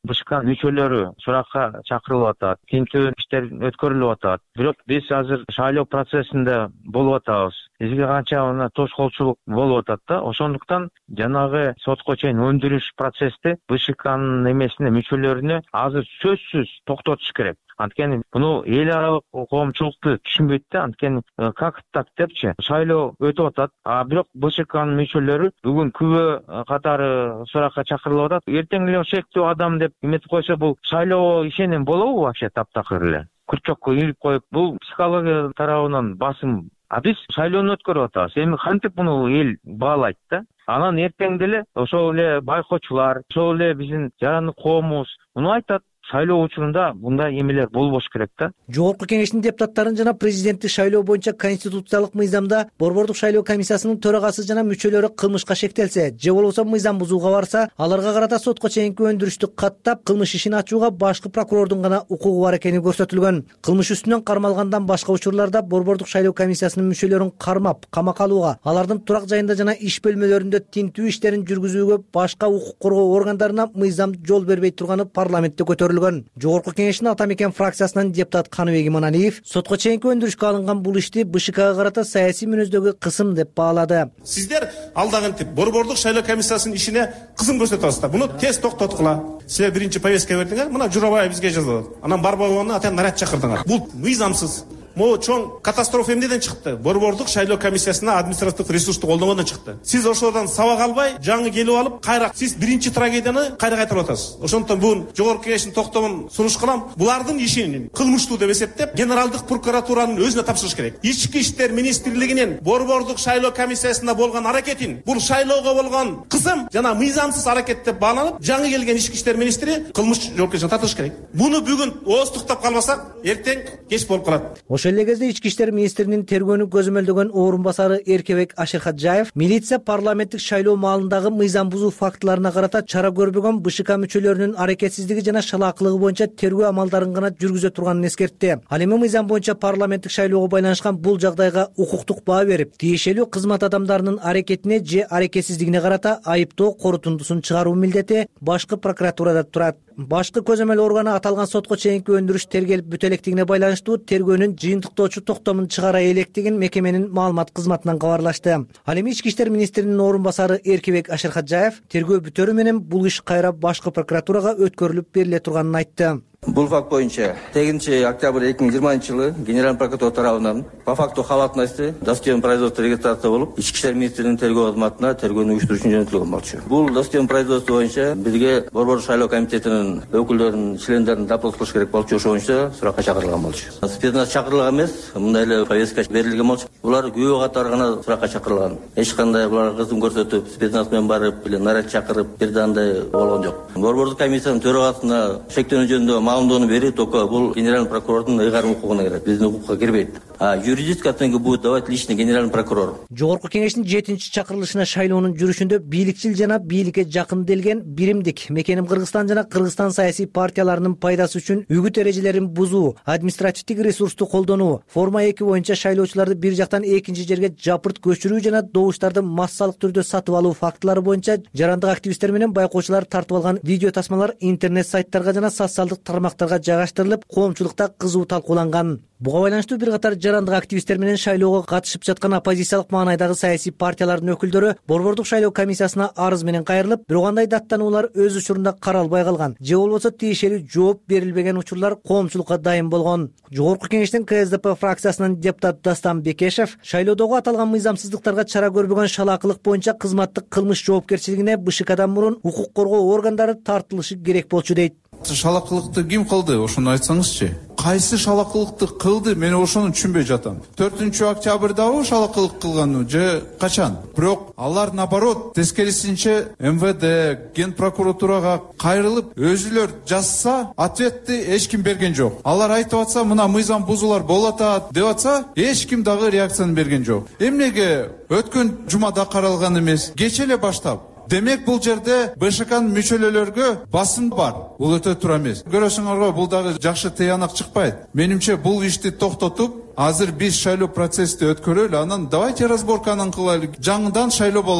Speaker 2: БШКнын мүчөлөрү суракка чакырылып атат, тинтүү иштер өткөрүлүп атат. Бирок биз азыр шайлоо процессинде болуп атабыз. Бизге канча тошкоолчулук болуп атат да. Ошондуктан жанагы сотко чейин өндүрүш процессти БШКнын эмесине мүчөлөрүнө азыр сөзсүз токтотуш керек. Анткени буну эл аралык коомчулукту түшүнбөйт да. Анткени как так депчи шайлоо өтүп атат, бирок БШКнын мүчөлөрү бүгүн күбө катары суракка чакырылып атат. Эртең эле шектүү адам деп эметип койсо, бул шайлоо ишенем болобу вообще таптакыр эле? Күрчөккө ийилип коюп, бул психология тарабынан басым. Биз шайлоону өткөрүп атабыз. Эми кантип муну эл баалайт да? Анан эртең деле ошол эле байкоочулар, ошол эле биздин жарандык коомубуз муну айтат. Шайлоо учурунда мындай эмелер болбош керек да.
Speaker 6: Жогорку кеңештин депутаттарын жана президенттик шайлоо боюнча конституциялык мыйзамда борбордук шайлоо комиссиясынын төрагасы жана мүчөлөрү кылмышка шектелсе же болбосо мыйзам бузууга барса, аларга карата сотко чейинки өндүрүштү каттап, кылмыш ишин ачууга башкы прокурордун гана укугу бар экени көрсөтүлгөн. Кылмыш үстүнөн кармалгандан башка учурларда борбордук шайлоо комиссиясынын мүчөлөрүн кармап, камакка алууга, алардын турак жайында жана иш бөлмөлөрүндө тинтүү иштерин жүргүзүүгө башка укук коргоо органдарына мыйзам жол бербей турганы парламентте көтөрүлгөн. Жогорку кеңештин Ата мекен фракциясынан депутат Каныбек Иманалиев сотко чейинки өндүрүшкө алынган бул ишти БШКга карата саясий мүнөздөгү кысым деп баалады.
Speaker 7: Сиздер алдагынтип борбордук шайлоо комиссиясынын ишине кысым көрсөтүп атасыздар. Буну тез токтоткула. Силер биринчи повестка бердиңер, мына Журабаев бизге жазат. Анан Барбаеваны атан наряд чакырдыңар. Бул мыйзамсыз. Могу чоң катастрофа эмнеден чыкты? Борбордук шайлоо комиссиясына административдик ресурсту колдонгондон чыкты. Сиз ошодон сабак албай, жаңы келип алып, кайра сиз биринчи трагедияны кайра кайтарып атасыз. Ошондон бул жогорку кеңештин токтомун сунуш кылам. Булардын ишин кылмыштуу деп эсептеп, генералдык прокуратуранын өзүнө тапшырыш керек. Ички иштер министрлигинин борбордук шайлоо комиссиясында болгон аракетин, бул шайлоого болгон кысым жана мыйзамсыз аракет деп бааланып, жаңы келген ички иштер министри кылмыш жоопкерчиликке тартылыш керек. Буну бүгүн ооздуктап калбасак, эртең кеч болуп калат.
Speaker 6: Ошол эле кезде ички иштер министринин тергөөнү көзөмөлдөгөн орун басары Эркебек Ашырхаджаев милиция парламенттик шайлоо маалындагы мыйзам бузуу фактыларына карата чара көрбөгөн БШК мүчөлөрүнүн аракетсиздиги жана шалаакылыгы боюнча тергөө амалдарын гана жүргүзө турганын эскертти. Ал эми мыйзам боюнча парламенттик шайлоого байланышкан бул жагдайга укуктук баа берип, тиешелүү кызмат адамдарынын аракетине же аракетсиздигине карата айыптоо корутундусун чыгаруу милдети башкы прокуратурада турат. Башкы көзөмөл органы аталган сотко чейинки өндүрүш тергелип бүтө электигине байланыштуу тергөөнүн жыйынтыктоочу токтомун чыгара электигин мекеменин маалымат кызматынан кабарлашты. Ал эми ички иштер министринин орун басары Эркебек Ашырхаджаев тергөө бүтөрү менен бул иш кайра башкы прокуратурага өткөрүлүп бериле турганын айтты.
Speaker 23: Бул факт боюнча 8 октябрь 2020 жылы Генеральный прокурор тарабынан по факту халатности досудебное производство регистрация болуп, ички иштер министринин тергөө кызматына тергөөнү уюштуруу үчүн жөнөтүлгөн болчу. Бул досудебное производство боюнча бизге борбордук шайлоо комитетинин өкүлдөрүнүн члендерин допрос кылыш керек болчу, ошон боюнча суракка чакырылган болчу. Спецназ чакырылган эмес, мындай эле повестка берилген болчу. Булар күбө катары гана суракка чакырылган. Эч кандай буларга кызым көрсөтүп, спецназ менен барып, эле наряд чакырып, бир андай болгон жок. Борбордук комиссиянын төрагасына шектөөнү жөнүндө маалымдоону берүү только бул генеральный прокурордун ыйгарым укугуна кирет, биздин укукка кирбейт. А юридическую оценку будет давать лично генеральный прокурор.
Speaker 6: Жогорку кеңештин 7-чи чакырылышына шайлоонун жүрүшүндө бийликчил жана бийликке жакын делген биримдик Мекеним Кыргызстан жана Кыргызстан саясий партияларынын пайдасы үчүн үгүт эрежелерин бузуу, административдик ресурсту колдонуу, форма 2 боюнча шайлоочуларды бир жактан экинчи жерге жапырт көчүрүү жана добуштарды массалык түрдө сатып алуу фактылары боюнча жарандык активисттер менен байкоочулар тартып алган видео тасмалар интернет сайттарга жана социалдык тармактарга жайгаштырылып, коомчулукта кызуу талкууланган. Буга байланыштуу бир катар жарандык активисттер менен шайлоого катышып жаткан оппозициялык маанайдагы саясий партиялардын өкүлдөрү борбордук шайлоо комиссиясына арыз менен кайрылып, бирок андай даттануулар өз учурунда каралбай калган же болбосо тиешелүү жооп берилбеген учурлар коомчулукка дайым болгон. Жогорку кеңештин КСДП фракциясынын депутаты Дастан Бекешев шайлоодогу аталган мыйзамсыздыктарга чара көрбөгөн шалаакылык боюнча кызматтык кылмыш жоопкерчилигине БШКдан мурун укук коргоо органдары тартылышы керек болчу дейт.
Speaker 9: Шалакылыкты ким кылды? Ошону айтсаңызчы. Кайсы шалакылыкты кылды? Мен ошону түшүнбөй жатам. 4 октябрдагы шалакылык кылганы же качан? Бирок алар наоборот тескерисинче МВД, Ген прокуратурага кайрылып, өзүлөр жазса, ответти эч ким берген жок. Алар айтып атса, мына мыйзам бузуулар болуп атат деп атса, эч ким дагы реакцияны берген жок. Эмнеге өткөн жумада каралган эмес? Кече эле баштап. Демек бул жерде БШКнын мүчөлөлөргө басым бар. Бул өтө туура эмес. Көрөсүңөргө бул дагы жакшы тыянак чыкпайт. Менимче бул ишти токтотуп, азыр биз шайлоо процессти өткөрөлү, анан давайте разборканын кылайлы. Жаңыдан шайлоо болуп атат.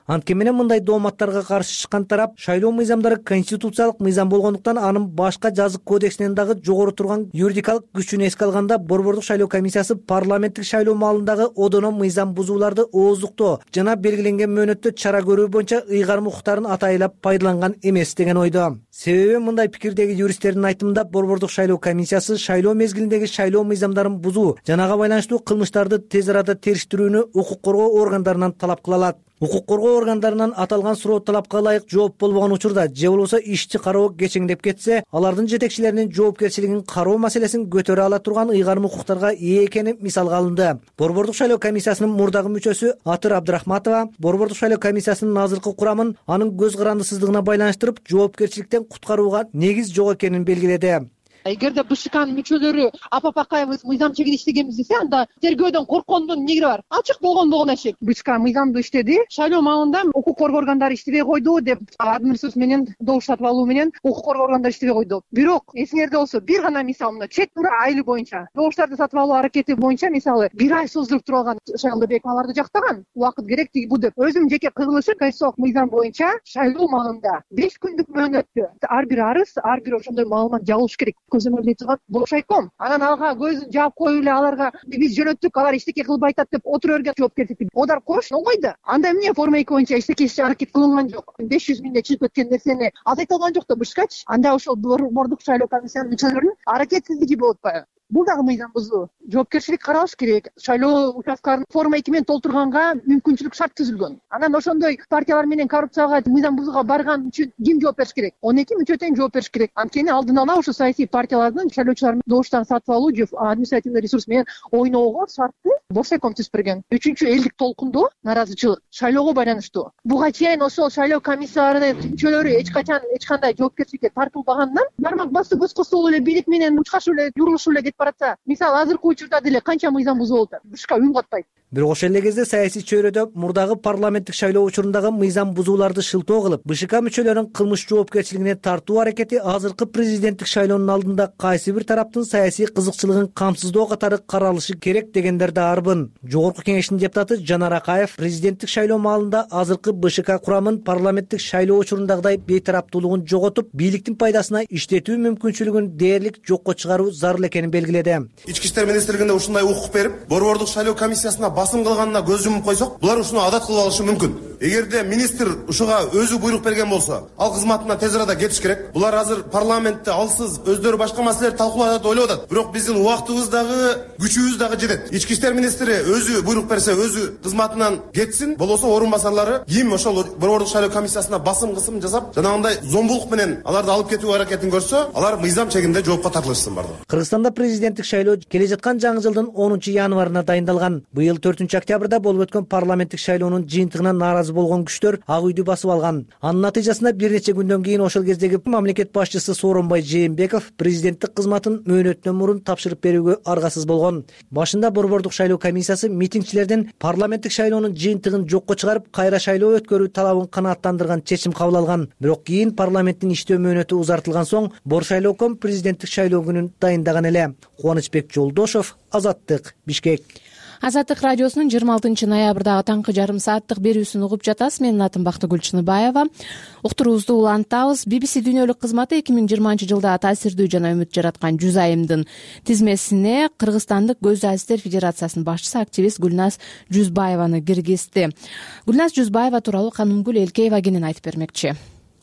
Speaker 6: Анткени менен мындай дооматтарга каршы чыккан тарап шайлоо мыйзамдары конституциялык мыйзам болгондуктан анын башка жазык кодексинен дагы жогору турган юридикалык күчүн эске алганда борбордук шайлоо комиссиясы парламенттик шайлоо маалындагы одоно мыйзам бузууларды ооздуктоо жана белгиленген мөөнөттө чара көрүү боюнча ыйгарым укуктарын атайлап пайдаланган эмес деген ойдо. Себеби мындай пикирдеги юристтердин айтымында борбордук шайлоо комиссиясы шайлоо мезгилиндеги шайлоо мыйзамдарын бузуу жана ага байланыштуу кылмыштарды тез арада териштирүүнү укук коргоо органдарынан талап кыла алат. Укук коргоо органдарынан аталган суроо талапка ылайык жооп болбогон учурда же болбосо ишти кароо кечеңдеп кетсе, алардын жетекчилеринин жоопкерчилигин кароо маселесин көтөрө ала турган ыйгарым укуктарга ээ экени мисалга алынды. Борбордук шайлоо комиссиясынын мурдагы мүчөсү Атыр Абдрахматова борбордук шайлоо комиссиясынын азыркы курамын анын көз карандысыздыгына байланыштырып, жоопкерчиликтен куткарууга негиз жок экенин белгиледи.
Speaker 10: Эгерде БШКнын мүчөлөрү апапакаебыз мыйзам чегип иштегенбиз десе, анда тергөөдөн корккондун эмне кереги бар? Ачык болгон эшик. БШК мыйзамды иштеди. Шайлоо маалында укук коргоо органдары иштебей койду деп админресурс менен добуш сатып алуу менен укук коргоо органдары иштебей койду. Бирок эсиңерде болсо бир гана мисал мына чек тура айлы боюнча добуштарды сатып алуу аракети боюнча мисалы 1 ай создуруп турган шайлоо бек аларды жактаган. Убакыт керек тиги бу деп. Өзүм жеке кылмышым конституциялык мыйзам боюнча шайлоо маалында 5 күндүк мөөнөттө ар бир арыз, ар бир ошондой маалымат жабылыш керек. Көзөмөлдөй турган болушайком. Анан алга көзүн жаап коюп эле аларга биз жөнөттүк, алар эчтеке кылбай атат деп отура берген жоопкерчилик. Одар кош койду. Анда эмне форма 2 боюнча эчтеке аракет кылынган жок. 500 миңге чыгып кеткен нерсени азайта алган жок да БШКчы. Анда ошол борбордук шайлоо комиссиянын мүчөлөрүнүн аракетсиздиги болуп атпайбы? Бул дагы мыйзам бузуу. Жоопкерчилик каралыш керек. Шайлоо участкаларын форма 2 менен толтурганга мүмкүнчүлүк шарт түзүлгөн. Анан ошондой партиялар менен коррупцияга, мыйзам бузууга барган үчүн ким жооп бериш керек? 12 мүчө тең жооп бериш керек. Анткени алдын ала ошо саясий партиялардын шайлоочулар добуштарын сатып алуу же административный ресурс менен ойноого шартты Боршайком түзүп берген. 3-чү элдик толкундо наразычылык шайлоого байланыштуу. Буга чейин ошол шайлоо комиссияларынын мүчөлөрү эч кандай жоопкерчиликке тартылбагандан бармак басып көз костолуп эле бийлик менен учкашып эле юрулушуп эле баратса, мисалы азыркы учурда деле канча мыйзам бузуу болуп атат. БШК үн катпайт.
Speaker 6: Бирок ошол эле кезде саясий чөйрөдө мурдагы парламенттик шайлоо учурундагы мыйзам бузууларды шылтоо кылып, БШК мүчөлөрүнүн кылмыш жоопкерчилигине тартуу аракети азыркы президенттик шайлоонун алдында кайсы бир тараптын саясий кызыкчылыгын камсыздоо катары каралышы керек дегендер да арбын. Жогорку кеңештин депутаты Жанар Акаев президенттик шайлоо маалында азыркы БШК курамын парламенттик шайлоо учурундагыдай бейтараптуулугун жоготуп, бийликтин пайдасына иштетүү мүмкүнчүлүгүн дээрлик жокко чыгаруу зарыл экенин белгиледи.
Speaker 11: Ички иштер министрлигинде ушундай укук берип, борбордук шайлоо комиссиясына басым кылганына көз жумуп койсок, булар ушуну адат кылып алышы мүмкүн. Эгерде министр ушуга өзү буйрук берген болсо, ал кызматына тез арада кетиш керек. Булар азыр парламентте алсыз өздөрү башка маселелерди талкуулап атат, ойлоп атат. Бирок биздин убактыбыз дагы, күчүбүз дагы жетет. Ички иштер министри өзү буйрук берсе, өзү кызматынан кетсин, болбосо орун басарлары ким ошол борбордук шайлоо комиссиясына басым кысым жасап, жанагындай зомбулук менен аларды алып кетүү аракетин көрсө, алар мыйзам чегинде жоопко тартылышсын бардыгы.
Speaker 6: Кыргызстанда президенттик шайлоо келе жаткан жаңы жылдын 10-январына дайындалган. Быйыл 4-октябрда болуп өткөн парламенттик шайлоонун жыйынтыгына нааразы болгон күчтөр Ак үйдү басып алган. Анын натыйжасында бир нече күндөн кийин ошол кездеги мамлекет башчысы Сооронбай Жээнбеков президенттик кызматын мөөнөтүнөн мурун тапшырып берүүгө аргасыз болгон. Башында борбордук шайлоо комиссиясы митингчилердин парламенттик шайлоонун жыйынтыгын жокко чыгарып, кайра шайлоо өткөрүү талабын канааттандырган чечим кабыл алган. Бирок кийин парламенттин иштөө мөөнөтү узартылган соң Боршайлооком президенттик шайлоо күнүн дайындаган эле. Кубанычбек Жолдошов, Азаттык, Бишкек.
Speaker 1: Азаттык радиосунун 26 ноябрдагы таңкы жарым сааттык берүүсүн угуп жатасыз. Менин атым Бактыгүл Чыныбаева. Уктуруубузду улантабыз. BBC дүйнөлүк кызматы 2020 жылда таасирдүү жана үмүт жараткан 100 айымдын тизмесине Кыргызстандык Көз азиздер федерациясынын башчысы активист Гүлназ Жүзбаеваны киргизди. Гүлназ Жүзбаева тууралуу Канымгүл Элкеева кенен айтып бермекчи.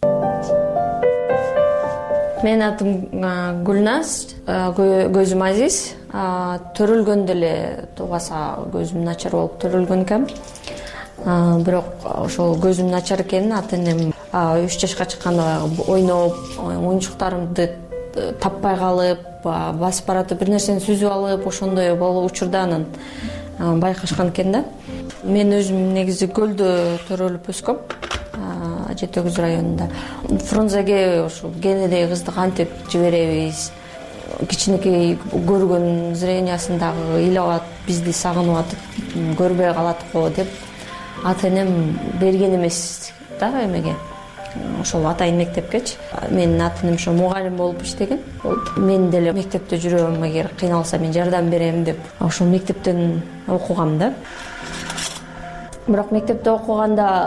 Speaker 24: Менин атым Гүлназ, көзүм азиз. Төрөлгөндө эле тубаса көзүм начар болуп төрөлгөн экен. Бирок ошол көзүм начар экенин ата энем 3 жашка чыкканда ойноп, оюнчуктарымды таппай калып, басып баратып бир нерсени сүзүп алып, ошондой болуу учурда анан байкашкан экен да. Мен өзүм негизи көлдө төрөлүп өскөм. Жети Өгүз районунда. Фрунзеге ошо кенедеги кызды кантип жиберебиз? Кичинекей көргөн зрениясындагы ыйлап, бизди сагынып атып, көрбөй калат го деп ата энем берген эмес да эмеге. Ошол атайын мектепкечи. Менин ата энем ошо мугалим болуп иштеген. Мен деле мектепте жүрөм, эгер кыйналса мен жардам берем деп ошол мектептен окугам да. Бирок мектепте окуганда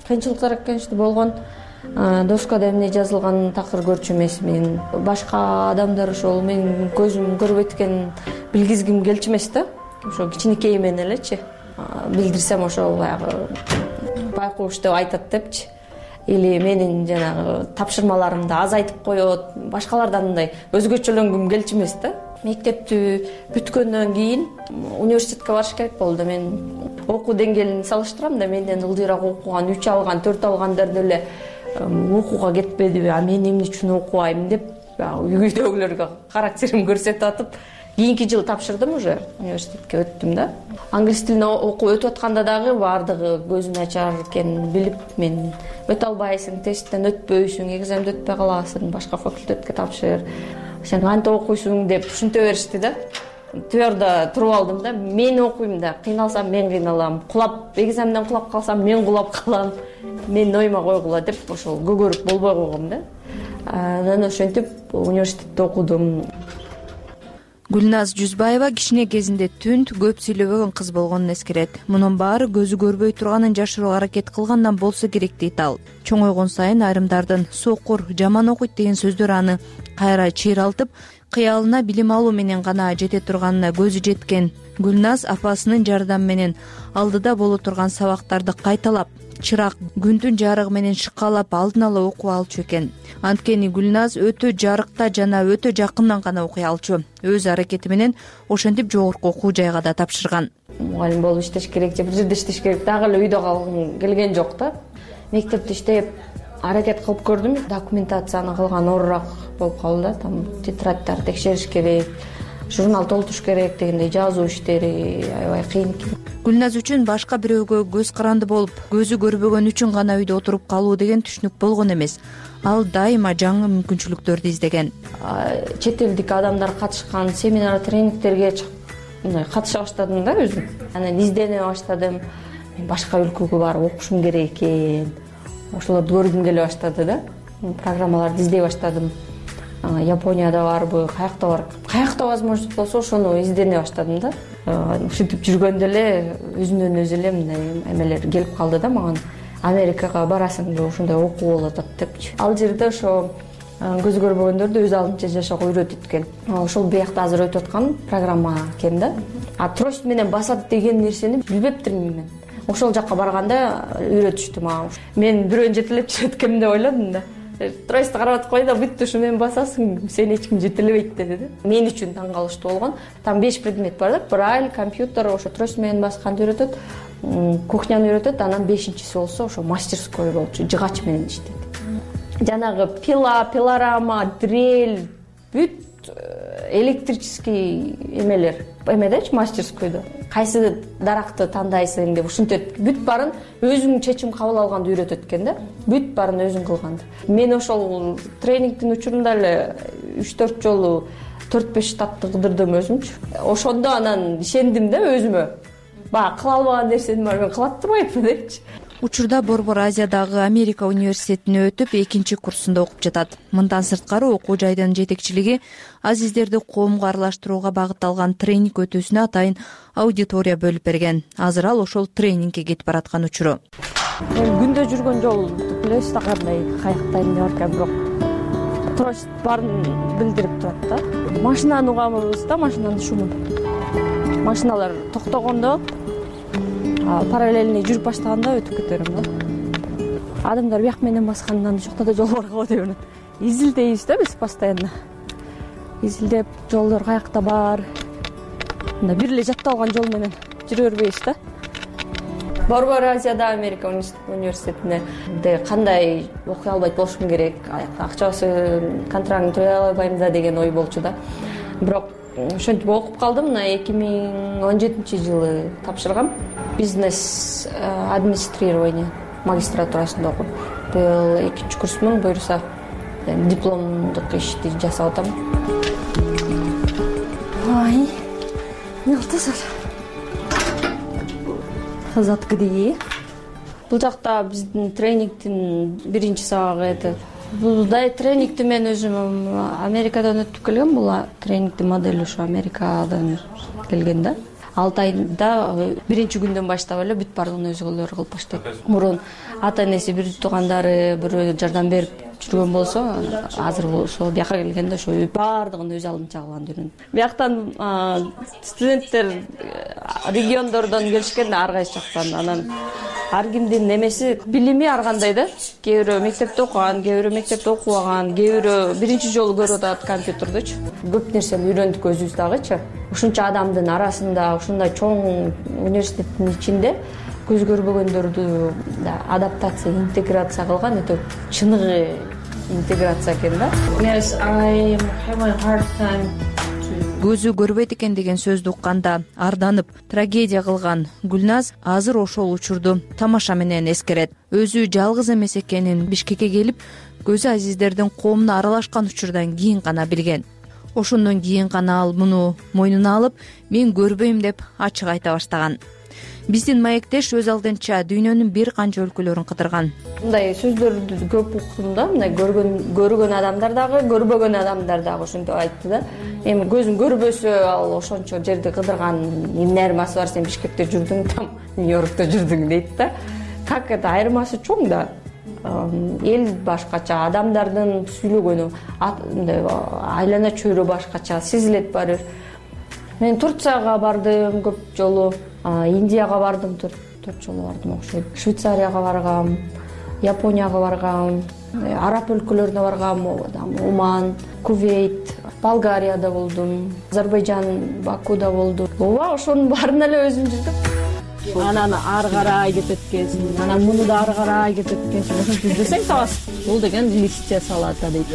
Speaker 24: кыйынчылыктар конечно болгон. Доскада эмне жазылганын такыр көрчү эмесмин. Башка адамдар ошол менин көзүм көрбөйт экенин билгизгим келчү эмес да. Ошо кичинекей менен элечи билдирсем ошол баягы байкуш деп айтат депчи. Или менин жанагы тапшырмаларымды азайтып коет, башкалардан мындай өзгөчөлөнгүм келчү эмес да. Мектепти бүткөндөн кийин университетке барыш керек болду. Мен окуу деңгээлин салыштырам да, менден ылдыйраак окуган, 3 алган, 4 алгандар деле окууга кетпедиби, а мен эмне үчүн окубайм деп үйдөгүлөргө характерим көрсөтүп атып, кийинки жылы тапшырдым, уже университетке өттүм да. Англис тилин окуп өтүп атканда дагы баардыгы көзүн ачар экенин билип, мен өтө албайсың, тесттен өтпөйсүң, экзамды өтпөй каласың, башка факультетке тапшыр, сен кантип окуйсуң деп түшүнтө беришти да. Твердо туруп алдым да, мен окуйм да, кыйналсам мен кыйналам, кулап, экзамден кулап калсам мен кулап калам, менин оюма койгула деп ошол көгөрүп болбой койгом да. Анан ошентип университетте окудум.
Speaker 20: Гүлназ Жүзбаева кичине кезинде түнт көп сүйлөбөгөн кыз болгонун эскерет. Мунун баары көзү көрбөй турганын жашырууга аракет кылгандан болсо керек дейт ал. Чоңойгон сайын айрымдардын сокур, жаман окуйт деген сөздөр аны кайра чыйралтып, кыялына билим алуу менен гана жете турганына көзү жеткен. Гүлназ апасынын жардамы менен алдыда боло турган сабактарды кайталап, чырак күндүн жарыгы менен шыкалап алдын ала окуп алчу экен. Анткени Гүлназ өтө жарыкта жана өтө жакындан гана окуй алчу. Өз аракети менен ошентип жогорку окуу жайга да тапшырган.
Speaker 24: Мугалим болуп иштеш керек же бир жерде иштеш керек, дагы эле үйдө калгым келген жок да. Мектепте иштеп аракет кылып көрдүм, документацияны кылган оорураак болуп калды да. Там тетрадьтар текшериш керек, журнал толтуруш керек дегендей жазуу иштери аябай кыйын экен.
Speaker 20: Гүлназ үчүн башка бирөөгө көз каранды болуп, көзү көрбөгөн үчүн гана үйдө отуруп калуу деген түшүнүк болгон эмес. Ал дайыма жаңы мүмкүнчүлүктөрдү издеген.
Speaker 24: Чет элдик адамдар катышкан семинар, тренингтерге мындай катыша баштадым да өзүм. Анан издене баштадым. Мен башка өлкөгө барып окушум керек экен. Ошолорду көргүм келе баштады да. Программаларды издей баштадым. Японияда барбы, каякта возможность болсо ошону издене баштадым да. Ушинтип жүргөндө эле өзүнөн өзү эле мындай эмелер келип калды да мага. Америкага барасың да ушундай окуу болуп атат депчи. Ал жерде ошо көзү көрбөгөндөрдү өз алдынча жашоого үйрөтөт экен. Ошол биякта азыр өтүп аткан программа экен да. Трость менен басат деген нерсени билбептирмин мен. Ошол жакка барганда үйрөтүштү мага. Мен бирөөнү жетелеп жүрөт экенмин деп ойлодум да. Тросту карап аткой да, бүттү ушу менен басасың, сени эч ким жетелебейт деди да. Мен үчүн таң калыштуу болгон. Там 5 предмет бар да. Брайль, компьютер, ошо трость менен басканды үйрөтөт, кухняны үйрөтөт, анан 5-чиси болсо ошо мастерской болчу, жыгач менен иштейт. Жанагы пила, пилорама, дрель, бүт электрический эмелер эмедечи мастерскойдо. Кайсы даракты тандайсың деп ушинтет. Бүт барын өзүң чечим кабыл алганды үйрөтөт экен да. Бүт барын өзүң кылганды. Мен ошол тренингдин учурунда эле 3-4 жолу 4-5 штатты кыдырдым өзүмчү. Ошондо анан ишендим да өзүмө. Баа кыла албаган нерсени мен кылат турбайбы депчи.
Speaker 20: Учурда Борбор Азиядагы Америка университетине өтүп, 2-чи курсунда окуп жатат. Мындан сырткары окуу жайдын жетекчилиги азиздерди коомго аралаштырууга багытталган тренинг өтүүсүнө атайын аудитория бөлүп берген. Азыр ал ошол тренингке кетип бараткан учуру.
Speaker 24: Мен күндө жүргөн жол билесиз да кандай каяктайм деп аткан, бирок трость баарын билдирип турат да. Машинаны угабыз да, машинанын шумун. Машиналар токтогондо параллельный жүрүп баштаганда өтүп кетерим да. Адамдар бияк менен баскандан ушакта да жол бар го деп изилдейбиз да биз постоянно. Изилдеп жолдор каякта бар. Мындай бир эле жатталган жол менен жүрө бербейбиз да. Борбор Азияда Америка университетине кандай окуй албайт болушум керек, акчасы контрактын төлөй албайм да деген ой болчу да. Бирок ошентип окуп калдым. 2017-жылы тапшыргам. Бизнес администрирование магистратурасында окудум. Бул 2-чи курсмун, буюрса дипломдук ишти жасап атам. Ай, нелтесер. Кызат кыды. Бул жакта биздин тренингдин 1-чи сабагы Булдай тренингти мен өзүм Америкадан өтүп келгем. Бул тренингдин модели ушу Америкадан келген да. 6 айда биринчи күндөн баштап эле бүт баардыгын өзгөлөр кылып баштайт. Мурун ата энеси, бир туугандары бирөө жардам берип жүргөн болсо, азыр болсо бияка келгенде ошо баардыгын өз алдынча кылганды үйрөндүм. Бияктан студенттер региондордон келишкенде ар кайсы жактан, анан ар кимдин немеси, билими ар кандай да. Кээ бирөө мектепте окуган, кээ бирөө мектепте окубаган, кээ бирөө биринчи жолу көрүп атат компьютердучу. Көп нерсени үйрөндүк өзүбүз дагычы. Ушунча адамдын арасында, ушундай чоң университеттин ичинде көз көрбөгөндөрдү адаптация, интеграция кылган өтө чыныгы интеграция экен да. Yes, I have a hard time.
Speaker 20: Көзү көрбөйт экен деген сөздү укканда арданып трагедия кылган Гүлназ азыр ошол учурду тамаша менен эскерет. Өзү жалгыз эмес экенин Бишкекке келип, көзү азиздердин коомуна аралашкан учурдан кийин гана билген. Ошондон кийин гана ал муну мойнуна алып, мен көрбөйм деп ачык айта баштаган. Биздин маектеш өз алдынча дүйнөнүн бир канча өлкөлөрүн кыдырган.
Speaker 24: Мындай сөздөрдү көп уктум да, мындай көргөн адамдар дагы, көрбөгөн адамдар дагы ошентип айтты да. Эми көзүң көрбөсө, ал ошончо жерди кыдырган эмне айырмасы бар, сен Бишкекте жүрдүң, там Нью-Йоркто жүрдүң дейт да. Как это айырмасы чоң да. Эл башкача, адамдардын сүйлөгөнү, айлана чөйрө башкача сезилет баары. Мен Турцияга бардым көп жолу, Индияга бардым, 4 жолу бардым окшойт. Швейцарияга баргам, Японияга баргам, араб өлкөлөрүнө баргам, Оман, Кувейт, Болгарияда болдум, Азербайжан, Бакуда болдум. Ооба, ошонун баарын эле өзүм жүрдүм. Анан ары карай кетет экенсиң, анан муну да ары карай кетет экенсиң. Ошентип издесең табасың. Бул деген листья салата дейт.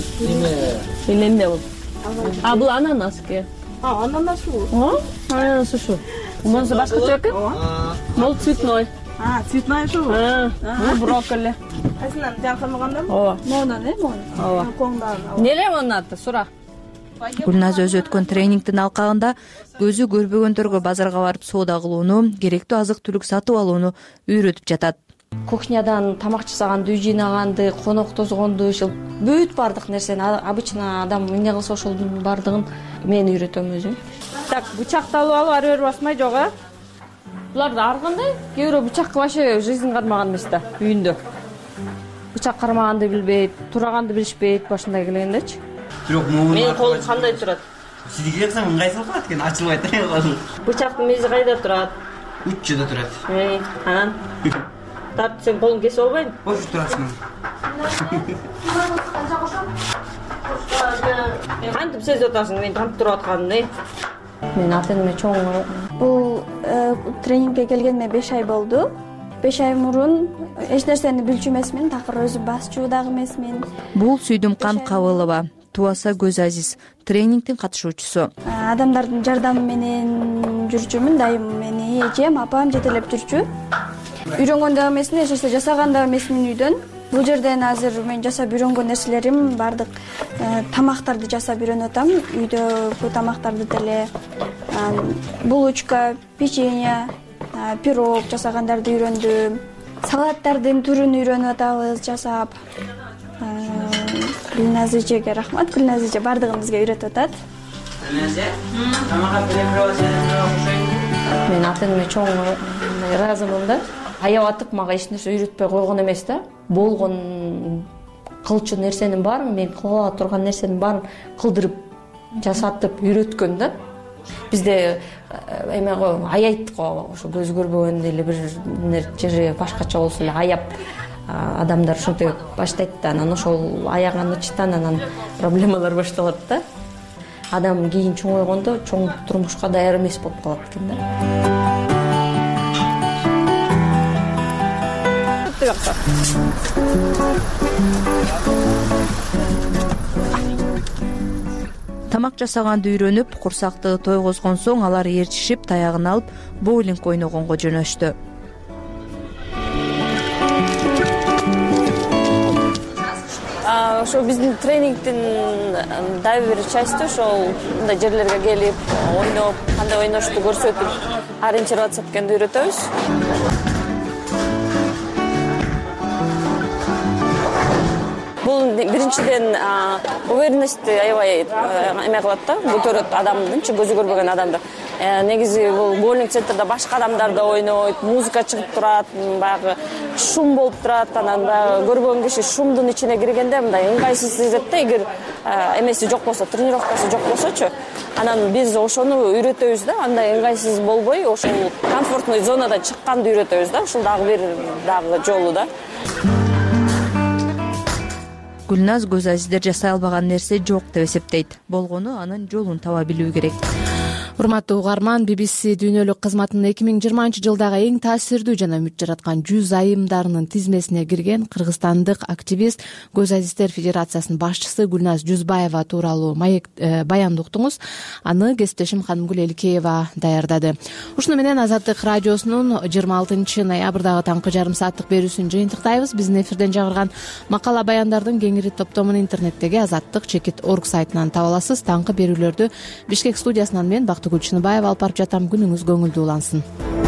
Speaker 24: Эмне бул? Бул ананаски. Ананас бул. Ананас ушу. Мунусу башкача экен? Бул цветной. Цветной ушу. Брокколи. Азынан жаңкырмагандамы? Ооба. Монан, Ооба. Коңдан. Не лимонаты, сура.
Speaker 20: Гүлназ өзү өткөн тренингдин алкагында көзү көрбөгөндөргө базарга барып соода кылууну, керектүү азык-түлүк сатып алууну үйрөтүп жатат.
Speaker 24: Кухнядан тамак жасаганды, үй жыйнаганды, конок тозгонду, ушул бүт бардык нерсени обычно адам эмне кылса ошолдун бардыгын мен үйрөтөм өзүм. Так, бычакты алып ары бери басмай жок, Буларды ар кандай, кээ бирөө бычак вообще жизнь кармаган эмес да, үйүндө. Бычак кармаганды билбейт, тураганды билишпейт башында келгендечи. Менин колум кандай турат?
Speaker 8: Сиздики жаксаң ыңгайсыз калат экен, ачылбайт.
Speaker 24: Бычактын мези кайда турат?
Speaker 8: Уччуда турат.
Speaker 24: Анан тарт, сен колуң кесип албайбы?
Speaker 8: Бош турасың.
Speaker 24: Кантип сезип атасың мен тантып туруп атканын? Мен ата энеме чоң.
Speaker 12: Бул тренингге келгениме 5 ай болду. 5 ай мурун эч нерсени билчү эмесмин, такыр өзү басчу дагы эмесмин.
Speaker 20: Бул Сүйдүмкан Кабылова, Туаса Көз Азиз, тренингдин катышуучусу.
Speaker 12: Адамдардын жардамы менен жүрчүмүн, дайым мени эжем, апам жетелеп жүрчү. Үйрөнгөн дагы эмесмин, эч нерсе жасаган дагы эмесмин үйдөн. Бул жерден азыр мен жасап үйрөнгөн нерселерим бардык тамактарды жасап үйрөнүп атам. Үйдөгү тамактарды деле булочка, печенье, пирог жасагандарды үйрөндүм. Салаттардын түрүн үйрөнүп атабыз жасап. Гүлназ эжеге рахмат. Гүлназ эже бардыгын бизге үйрөтүп атат.
Speaker 24: Мен ата энеме чоң ыраазымын да. Аябатып мага эч нерсе үйрөтпөй койгон эмес да. Болгон кылчу нерсенин баарын, мен кыла турган нерсенин баарын кылдырып, жасатып үйрөткөн да. Бизде эме го аяйт го, ошо көз көрбөгөн эле бир жери башкача болсо эле аяп адамдар ошентип баштайт да, анан ошол аяганычтан анан проблемалар башталат да. Адам кийин чоңойгондо чоң турмушка даяр эмес болуп калат экен да.
Speaker 20: Тамак жасаганды үйрөнүп, курсакты тойгозгон соң алар ээрчишип, таягын алып, боулинг ойногонго жөнөштү.
Speaker 24: Ошо биздин тренингдин дагы бир части ошол мындай жерлерге келип, ойноп, кандай ойношту көрсөтүп, ориентироваться эткенди үйрөтөбүз. Бул
Speaker 13: биринчиден уверенностьти аябай эме кылат да, көтөрөт адамдынчы, көзү көрбөгөн адамды. Негизи бул боулинг центрде башка адамдар да ойнойт, музыка чыгып турат, баягы шум болуп турат, анан баягы көрбөгөн киши шумдун ичине киргенде мындай ыңгайсыз сезет да, эгер эмеси жок болсо, тренировкасы жок болсочу. Анан биз ошону үйрөтөбүз да, андай ыңгайсыз болбой, ошол комфортный зонадан чыкканды үйрөтөбүз да, ушул дагы бир жолу да.
Speaker 14: Гүлназ Гөзазиздер жасай албаган нерсе жок деп эсептейт. Болгону анын жолун таба билүү керек.
Speaker 1: Урматтуу угарман, BBC дүйнөлүк кызматынын 2020 жылдагы эң таасирдүү жана үмүт жараткан 100 айымдарынын тизмесине кирген кыргызстандык активист Гөзазиздер Федерациясынын башчысы Гүлназ Жүзбаева тууралуу баянды уктуңуз. Аны кесиптешим Ханымгүл Эликеева даярдады. Ушуну менен Азаттык радиосунун 26 ноябрдагы таңкы жарым сааттык берүүсүн жыйынтыктайбыз. Биздин эфирден чыгарган макала баяндардын кеңири топтомун интернеттеги azattik.org сайтынан таба аласыз. Таңкы берүүлөрдү Бишкек студиясынан мен Гүлчүнүбаева алып барып жатам. Күнүңүз көңүлдүү улансын.